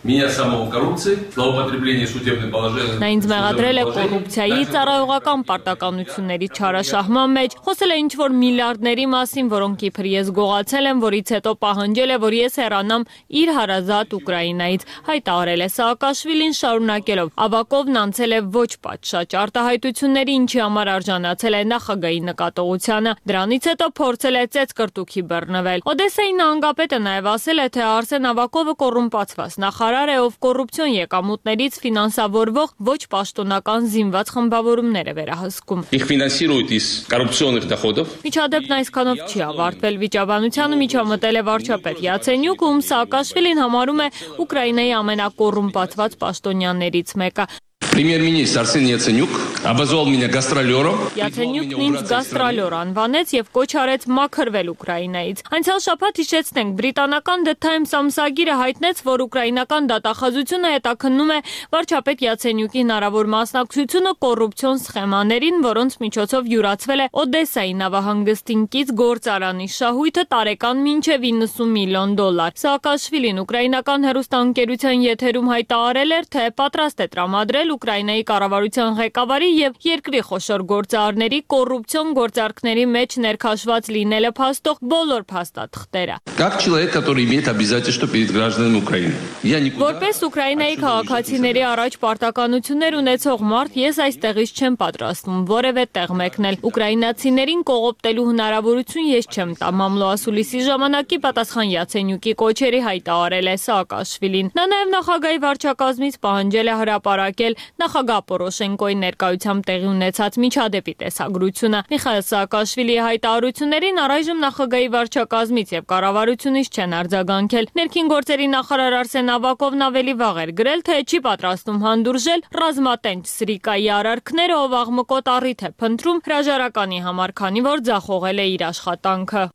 Меня самого коррупции, злоупотребление судебным положением.
Նա ինձ մեղադրել է կոռուպցիայի, ծառայողական պարտականությունների չարաշահման մեջ, խոսել է ինչ-որ միլիարդների մասին, որոնք իբր ես գողացել եմ, որից հետո պահանջել է, որ ես հեռանամ իր հարազատ Ուկրաինայից։ Հայտարարել է Սաակաշվիլին, շարունակելով. Ավակովն անցել է ոչ պատշաճ արտահայտությունների, ինչի համար արժանացել է նախագահի նկատողությանը։ Դրանից հետո փորձել է ծեծկրտուքի բռնվել։ Օդեսայի նահանգապետը նաև ասել է, թե Արսեն Ավակովը կոռումպացված նախարար է, ով կոռուպցիոն եկամուտներից ֆինանսավորվող ոչ պաշտոնական զինված խմբավորումներ է վերահսկում։
Их финансируют из коррупционных доходов.
Միջադեպն այսքանով չի ավարտվել։ Վիճաբանությանը միջամտել է վարչապետ Յացենյուկ, ում Սաակաշվիլին համարում է Ուկրաինայի ամենակոռումպացված պաշտոնյաներից մեկը։
Премьер-министр Арсен Яценюк обозвал меня гастролером.
Яценյուկն ինձ գաստրոլոր անվանեց եւ կոչ արեց մաքրվել Ուկրաինայից։ Անցյալ շաբաթ հիշեցնենք, բրիտանական The Times ամսագիրը հայտնեց, որ ուկրաինական դատախազությունը հետաքննում է վարչապետ Яцենյուկի հնարավոր մասնակցությունը կոռուպցիոն սխեմաներին, որոնց միջոցով յուրացվել է Օդեսայի նավահանգստին կից գործարանի շահույթը տարեկան մինչև իննսուն միլիոն դոլար։ Սաակաշվիլին ուկրաինական հեռուստաընկերության եթերում հայտարարել էր, թե պատրաստ է տրամադրել Ուկրաինայի կառավարության ղեկավարի եւ երկրի խոշոր գործարարների կոռուպցիոն գործարքների մեջ ներքաշված լինելը փաստող բոլոր փաստաթղթերը։
Как человек, который имеет обязательства перед гражданами Украины. Я никуда.
Որպես Ուկրաինայի քաղաքացիների առաջ պարտականություններ ունեցող մարդ, ես այստեղից չեմ պատրաստվում որևէ տեղ մեկնել։ Ուկրաինացիներին կողոպտելու հնարավորություն ես չեմ տա։ Մամլոասուլիսի ժամանակի պատասխան Յացենյուկի կոչերի հայտարարել է Սաակաշվիլին։ Նա նաև նախագահի վարչակազմից պահանջել է հրապարակել նախագահ Պորոշենկոյի ներկայությամբ տեղի ունեցած միջադեպի տեսագրությունը։ Միխայել Սաակաշվիլիի հայտարարություններին առայժմ նախագահի վարչակազմից եւ կառավարությունից չեն արձագանքել։ Ներքին գործերի նախարար Արսեն Ավակովն ավելի վաղ էր գրել, թե չի պատրաստում հանդուրժել ռազմատենչ Սրիկայի արարքները, ով աղմկոտ առիթ է փնտրում հրաժարականի համար, քանի որ ձախողել է իր աշխատանքը։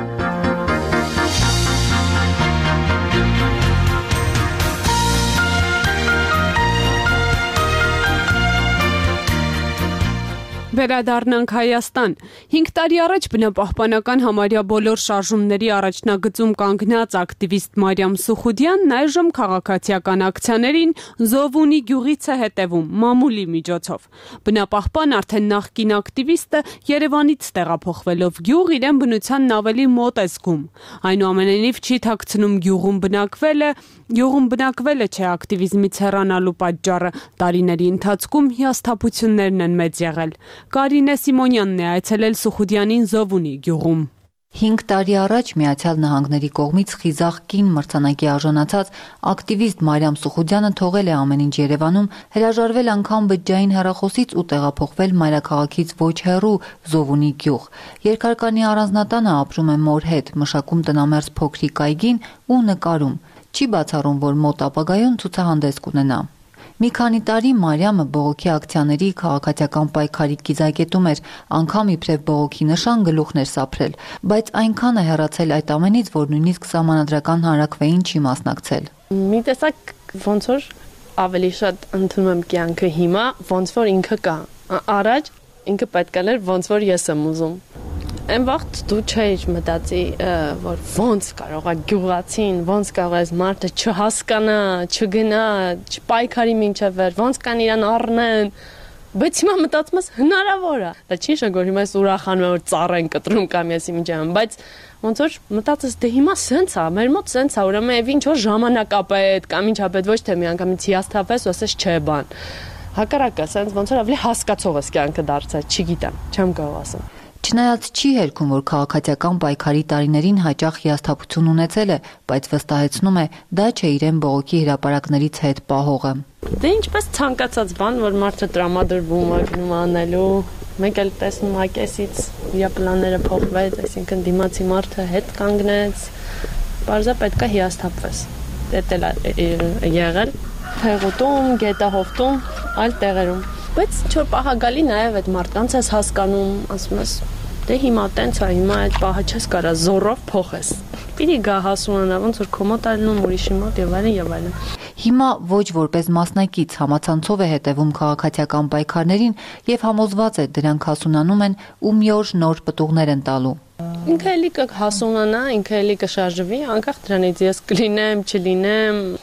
Վերադառնանք Հայաստան։ հինգ տարի առաջ բնապահպանական համարյա բոլոր շարժումների առաջնագծում կանգնած ակտիվիստ Մարիամ Սուխուդյանն այժմ քաղաքացիական ակցիաներին Զովունի գյուղից է հետևում մամուլի միջոցով։ Բնապահպան արդեն նախկին ակտիվիստը Երևանից տեղափոխվելով գյուղ իրեն բնությանն ավելի մոտ է զգում։ Այնուամենայնիվ չի թաքցնում գյուղում բնակվելը, գյուղում բնակվելը չէ ակտիվիզմից հեռանալու պատճառը։ Տարիների ընթացքում հիասթափություններն են մեծ եղել։ Կարինե Սիմոնյանն է այցելել Սուխուդյանին Զովունի գյուղում։
հինգ տարի առաջ Միացյալ Նահանգների կողմից խիզախ կին մրցանակի արժանացած ակտիվիստ Մարիամ Սուխուդյանը թողել է ամեն ինչ Երևանում, հրաժարվել անգամ բջջային հեռախոսից ու տեղափոխվել մայրաքաղաքից ոչ հեռու Զովունի գյուղ։ Երկարկանի առանձնատանը ապրում է մոր հետ, մշակում տնամերձ փոքրիկ այգին ու նկարում։ Չի բացառում, որ մոտ ապագայում ցուցահանդես կունենա։ Մի քանի տարի Մարիամը բողոքի ակցիաների քաղաքացիական պայքարի կիզակետում էր, անգամ իբրև բողոքի նշան գլուխն էր սափրել, բայց այնքան է հեռացել այդ ամենից, որ նույնիսկ սահմանադրական հանրաքվեին չի մասնակցել։
Մի տեսակ ոնց որ ավելի շատ ընդունում եմ կյանքը հիմա, ոնց որ ինքը կա։ Առաջ ինքը պետք է լեր ոնց որ ես եմ ուզում։ Այն վաղտ դու չէիր մտածի, որ ոնց կարող է գյուղացին, ոնց կարող է մարդը չհասկանա, չգնա, չպայքարի մինչև վեր, ոնց կան իրան առնեն, բայց հիմա մտածում ես հնարավոր է։ Դա չի շնորհ որ հիմա ես ուրախանում եմ որ ծառ են կտրում կամ ես իմիջամ, բայց ոնց որ մտածես դե հիմա սենց է, մեր մոտ սենց է, ուրեմն եւ ինչ որ ժամանակապետ կամ ինչա պետք ոչ թե միանգամից հիասթափես ու ասես չէ բան։ Հակառակը, սենց ոնց որ ավելի հասկացող ես կյանքը դարձած, չգիտեմ, չեմ կարող ասեմ։
Չնայած չի հերքում, որ քաղաքացիական պայքարի տարիներին հաճախ հիասթափություն ունեցել է, բայց վստահեցնում է, դա չէ իրեն բողոքի հրապարակներից հետ պահողը։
Դե ինչպես ցանկացած բան, որ մարդը տրամադրվում է գնում անելու, մեկ էլ տեսնում ակեսից իր պլանները փոխվեց, այսինքն դիմացի մարդը հետ կանգնեց, բարձա պետքա հիասթափվես։ Դա էլ եղել Թեղուտում, Գետահովտում, այլ տեղերում։ Բայց ինչ-որ պահա գալի նաև այդ մարդկանց ես հասկանում, ասում ես, դե հիմա տենց է, հիմա այդ պահը չես կարա զորով փոխես։ Պիտի գա հասունանա, ոնց որ քո մոտ այլնում ուրիշի մոտ եւ այլն եւ այլն։
Հիմա ոչ որպես մասնակից համացանցով է հետևում քաղաքացիական պայքարներին եւ համոզված է դրանք հասունանում են ու մի օր նոր պտուղներ են տալու։
Ինքը էլի կհասունանա, ինքը էլի կշարժվի, անկախ դրանից ես կլինեմ, չլինեմ,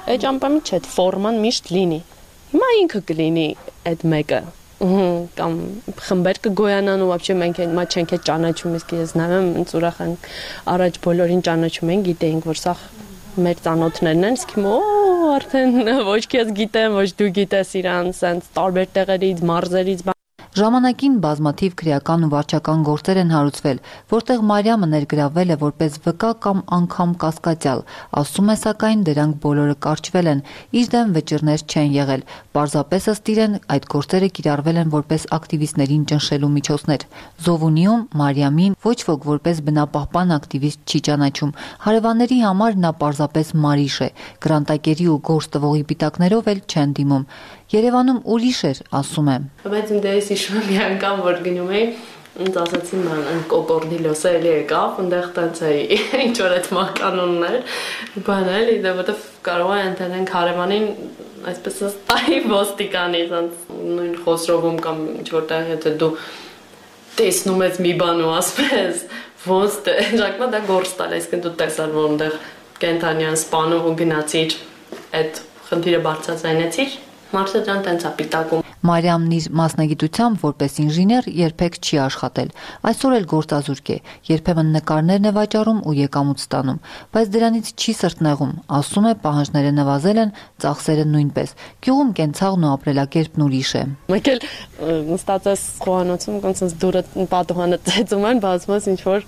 Այդ ճամփամի չէ, ֆորման միշտ լինի։ Հիմա ինքը կլինի այդ մեկը։ Կամ խմբեր կգոյանան ու вообще մենք մա չենք այդ ճանաչում, իսկ ես նայում եմ ուրախ են առաջ բոլորին ճանաչում են, գիտեինք որ սա մեր ծանոթներն են, իսկ հիմա արդեն ոչ քեզ գիտեմ, ոչ դու գիտես իրան, սենց տարբեր տեղերից, մարզերից։
Ժամանակին բազմաթիվ քրեական ու վարչական գործեր են հարուցվել, որտեղ Մարիամը ներգրավվել է որպես վկա կամ անգամ կասկածյալ, ասում է սակայն դրանք բոլորը կարճվել են, իր դեմ վճիռներ չեն եղել, պարզապես ըստ իրեն այդ գործերը կիրառվել են որպես ակտիվիստներին ճնշելու միջոցներ։ Զովունիում Մարիամին ոչ ոք որպես բնապահպան ակտիվիստ չի ճանաչում, հարևանների համար նա պարզապես Մարիշ է, գրանտակերի ու գործ տվողի պիտակներով էլ չեն դիմում։ Երևանում ուրիշ էր, ասում է։
Բայց ինձ հիշում եմ մի անգամ, որ գնում էի, ինձ ասացին ման այն կոկորդիլոսը էլի եկավ, այնտեղ տենց էի, ինչ որ այդ մականուններ, բան էլի, դե որտեվ կարող է ընթերենք հարևանին այսպես ստայի ոստիկանի, նույն Խոսրովում կամ ինչ որտեղ եթե դու տեսնում ես մի բան ու ասես, ոնց դե, ժակմա դա գործ տալ, այսինքն դու տեսար, որ այնտեղ կենթանյան սպանում ու գնացիր, այդ խնդիրը բարձրացնեցիր, Մարսը ջան տենց է պիտակում։
Մարիամն իր մասնագիտությամբ որպես ինժեներ երբեք չի աշխատել։ Այսօր էլ գործազուրկ է, երբեմն նկարներն է վաճառում ու եկամուտ ստանում, բայց դրանից չի սրտնեղում, ասում է պահանջները նվազել են, ծախսերը նույնպես։ Գյուղում կենցաղն ու ապրելակերպն ուրիշ է։
Մեկ էլ նստած ես խոհանոցում, ոնց դուրը պատուհանը ծեծում են, բացված ինչ որ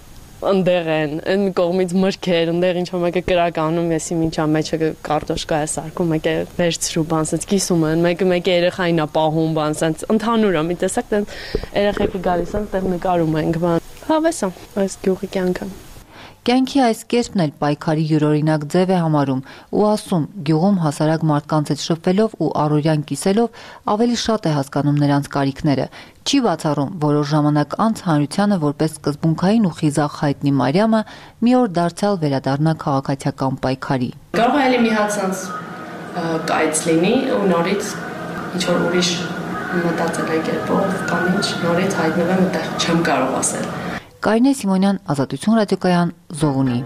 ընդեղ են, այն կողմից մրգեր, ընդեղ ինչ որ մեկը կրականում, եսի ինչա մեջը կարտոշկա է սարքում, մեկը վերցրու բան, սենց կիսում են, մեկը մեկը երեխային է պահում բան, սենց ընդհանուր է, մի տեսակ տենց երեխեքը գալիս են, տեղ նկարում ենք բան։ Հավես է, այս գյուղի կյանքը։
Կյանքի այս կերպն էլ պայքարի յուրօրինակ ձև է համարում ու ասում, գյուղում հասարակ մարդկանց հետ շփվելով ու առօրյան կիսելով ավելի շատ է հասկանում նրանց կարիքները։ Չի բացառում, որոշ ժամանակ անց հանրությանը որպես սկզբունքային ու խիզախ հայտնի Մարիամը մի օր դարձյալ վերադառնա քաղաքացիական պայքարի։
Կարող է էլի մի հատ սենց կայծ լինի ու նորից ինչ որ ուրիշ մտածելակերպով կամ ինչ նորից հայտնվեմ այդտեղ չեմ կարող ասել։
Կարինե Սիմոնյան, Ազատություն ռադիոկայան, Զովունի։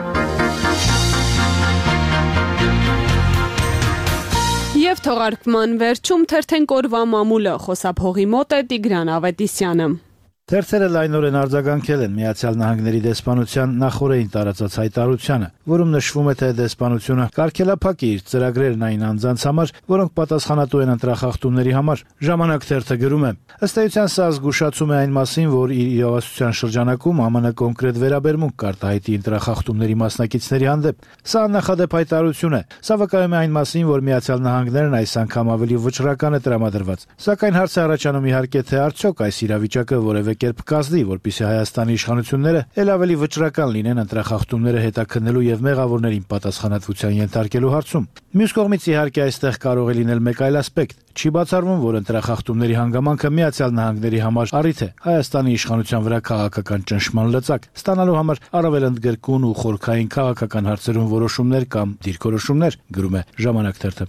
Եվ թողարկման վերջում թերթենք օրվա մամուլը, խոսափողի մոտ է Տիգրան Ավետիսյանը։
Թերթերը լայնորեն արձագանքել են Միացյալ Նահանգների դեսպանության նախորդին տարածած հայտարարությանը, որում նշվում է, թե դեսպանությունը կարգելափակ է իր ծրագրերն այն անձանց համար, որոնք պատասխանատու են ընտրախախտումների համար։ Ժամանակ թերթը գրում է. ըստ էության սա զգուշացում է այն մասին, որ իր իրավասության շրջանակում ԱՄՆ կոնկրետ վերաբերմունք կարտահայտի ընտրախախտումների մասնակիցների հանդեպ։ Սա աննախադեպ հայտարարություն է։ Սա վկայում է այն մասին, որ Միացյալ Նահանգներն այս անգամ ավելի վճռական է տրամադրված։ Սակայն հարց է առաջանում իհարկե, թե արդյոք այս իրավիճակը որևէ կերպ կազդի, որպեսզի Հայաստանի իշխանությունները ել ավելի վճռական լինեն ընտրախախտումները հետաքննելու եւ մեղավորներին պատասխանատվության ենթարկելու հարցում։ Մյուս կողմից իհարկե այստեղ կարող է լինել մեկ այլ ասպեկտ։ Չի բացառվում, որ ընտրախախտումների հանգամանքը Միացյալ Նահանգների համար առիթ է Հայաստանի իշխանության վրա քաղաքական ճնշման լծակ ստանալու համար առավել ընդգրկուն ու խորքային քաղաքական հարցերում որոշումներ կամ դիրքորոշումներ, գրում է Ժամանակ թերթը։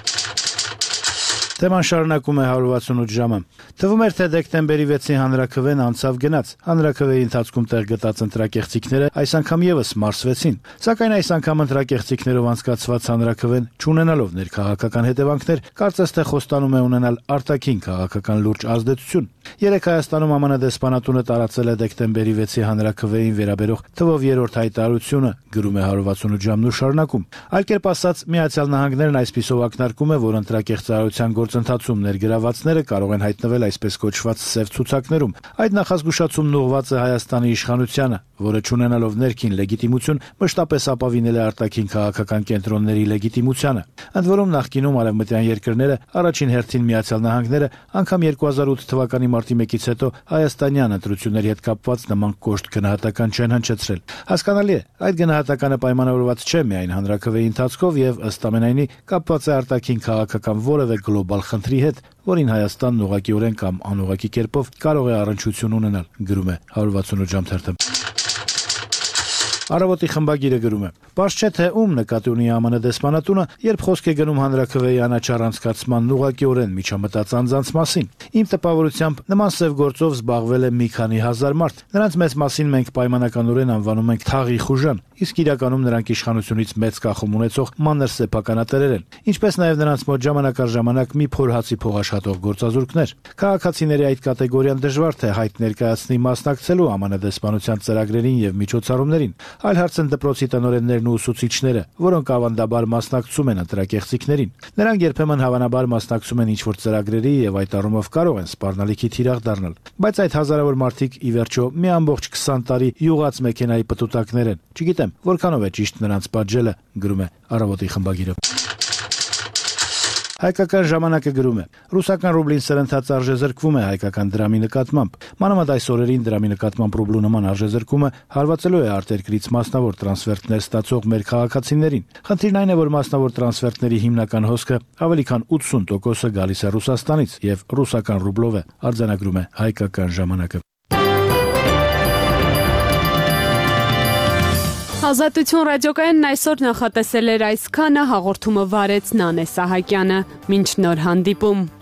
Թեման շարունակում է հարյուր վաթսունութ ժամը։ Թվում էր, թե դեկտեմբերի վեցին հանրաքվեն անցավ գնաց։ Հանրաքվեի ընթացքում տեղ գտած ընտրակեղծիքները այս անգամ եւս մարսվեցին։ Սակայն այս անգամ ընտրակեղծիքներով անցկացված հանրաքվեն, չունենալով ներքաղաքական հետևանքներ, կարծես թե խոստանում է ունենալ արտաքին քաղաքական լուրջ ազդեցություն։ Երեք Հայաստանում ԱՄՆ դեսպանատունը տարածել է դեկտեմբերի վեցի հանրաքվեին վերաբերող թվով երրորդ հայտարարությունը, գրում է հարյուր վաթսունութ ժամն ու շարունակում։ Այլ կերպ ասած, Միացյալ Նահանգներն այսպիսով ակնարկում է, որ ընտրակեղծարարության գործընթացում ներգրավվածները կարող են հայտնվել այսպես կոչված սև ցուցակներում։ Այդ նախազգուշացումն ուղղված է Հայաստանի իշխանությանը, որը չունենալով ներքին լեգիտիմություն մշտապես ապավինել է արտաքին քաղաքական կենտրոնների լեգիտիմությանը։ Ընդ որում նախկինում արևմտյան երկրները, առաջին հերթին Միացյալ Նահանգները, անգամ երկու հազար ութ թվականի մարտի մեկից հետո հայաստանյան ընտրությունների հետ կապված նման կոշտ գնահատական չեն հնչեցրել։ Հասկանալի է, այդ գնահատականը պայմանավորված չէ միայն հանրաքվեի ընթացքով եւ ըստ ամենայնի կապված է արտաքին քաղաքական որևէ գլոբալ խնդրի հետ, որին Հայաստանն ուղղակիորեն կամ անուղղակի կերպով կարող է առնչություն ունենալ, գրում է հարյուր վաթսունութ ժամ թերթը։ Առավոտի խմբագիրը գրում է. «Պարզ չէ թե ում նկատի ունի ԱՄՆ դեսպանատունը, երբ խոսք է գնում հանրաքվեի անաչառ անցկացման ուղղակիորեն միջամտած անձանց մասին։ Իմ տպավորությամբ նման սև գործով զբաղվել է մի քանի հազար մարդ։ Նրանց մեծ մասին մենք պայմանականորեն անվանում ենք թաղի խուժան, իսկ իրականում նրանք իշխանությունից մեծ կախում ունեցող մանր սեփականատերեր են, ինչպես նաև նրանց մոտ ժամանակ առ ժամանակ մի փոր հացի փող աշխատող գործազուրկներ։ Քաղաքացիների այդ կատեգորիան դժվար թե հայտ ներկայացնի մասնակցելու ԱՄՆ դեսպանության ծրագրերին եւ միջոցառումներին, այլ հարց են դպրոցի տնօրեններն ու ուսուցիչները, որոնք ավանդաբար մասնակցում են ընտրակեղծիքներին։ Նրանք երբեմն հավանաբար մասնակցում են ինչ-որ ծրագրերի եւ այդ առումով կարող են սպառնալիքի թիրախ դառնալ։ Բայց այդ հազարավոր մարդիկ ի վերջո մի ամբողջ քսան տարի յուղած մեքենայի պտուտակներ են։ Չգիտեմ, որքանով է ճիշտ նրանց պատժելը», գրում է Առավոտի խմբագիրը։ Հայկական ժամանակը գրում է. «Ռուսական ռուբլին սրընթաց արժեզրկվում է հայկական դրամի նկատմամբ։ Մանավանդ այս օրերին դրամի նկատմամբ ռուբլու նման արժեզրկումը հարվածելու է արտերկրից մասնավոր տրանսֆերտներ ստացող մեր քաղաքացիներին։ Խնդիրն այն է, որ մասնավոր տրանսֆերտների հիմնական հոսքը ավելի քան ութսուն տոկոսը գալիս է Ռուսաստանից եւ ռուսական ռուբլով է», արձանագրում է Հայկական ժամանակը։
Ազատություն ռադիոկայանն այսօր նախատեսել էր այսքանը, հաղորդումը վարեց Նանե Սահակյանը։ Մինչ նոր հանդիպում։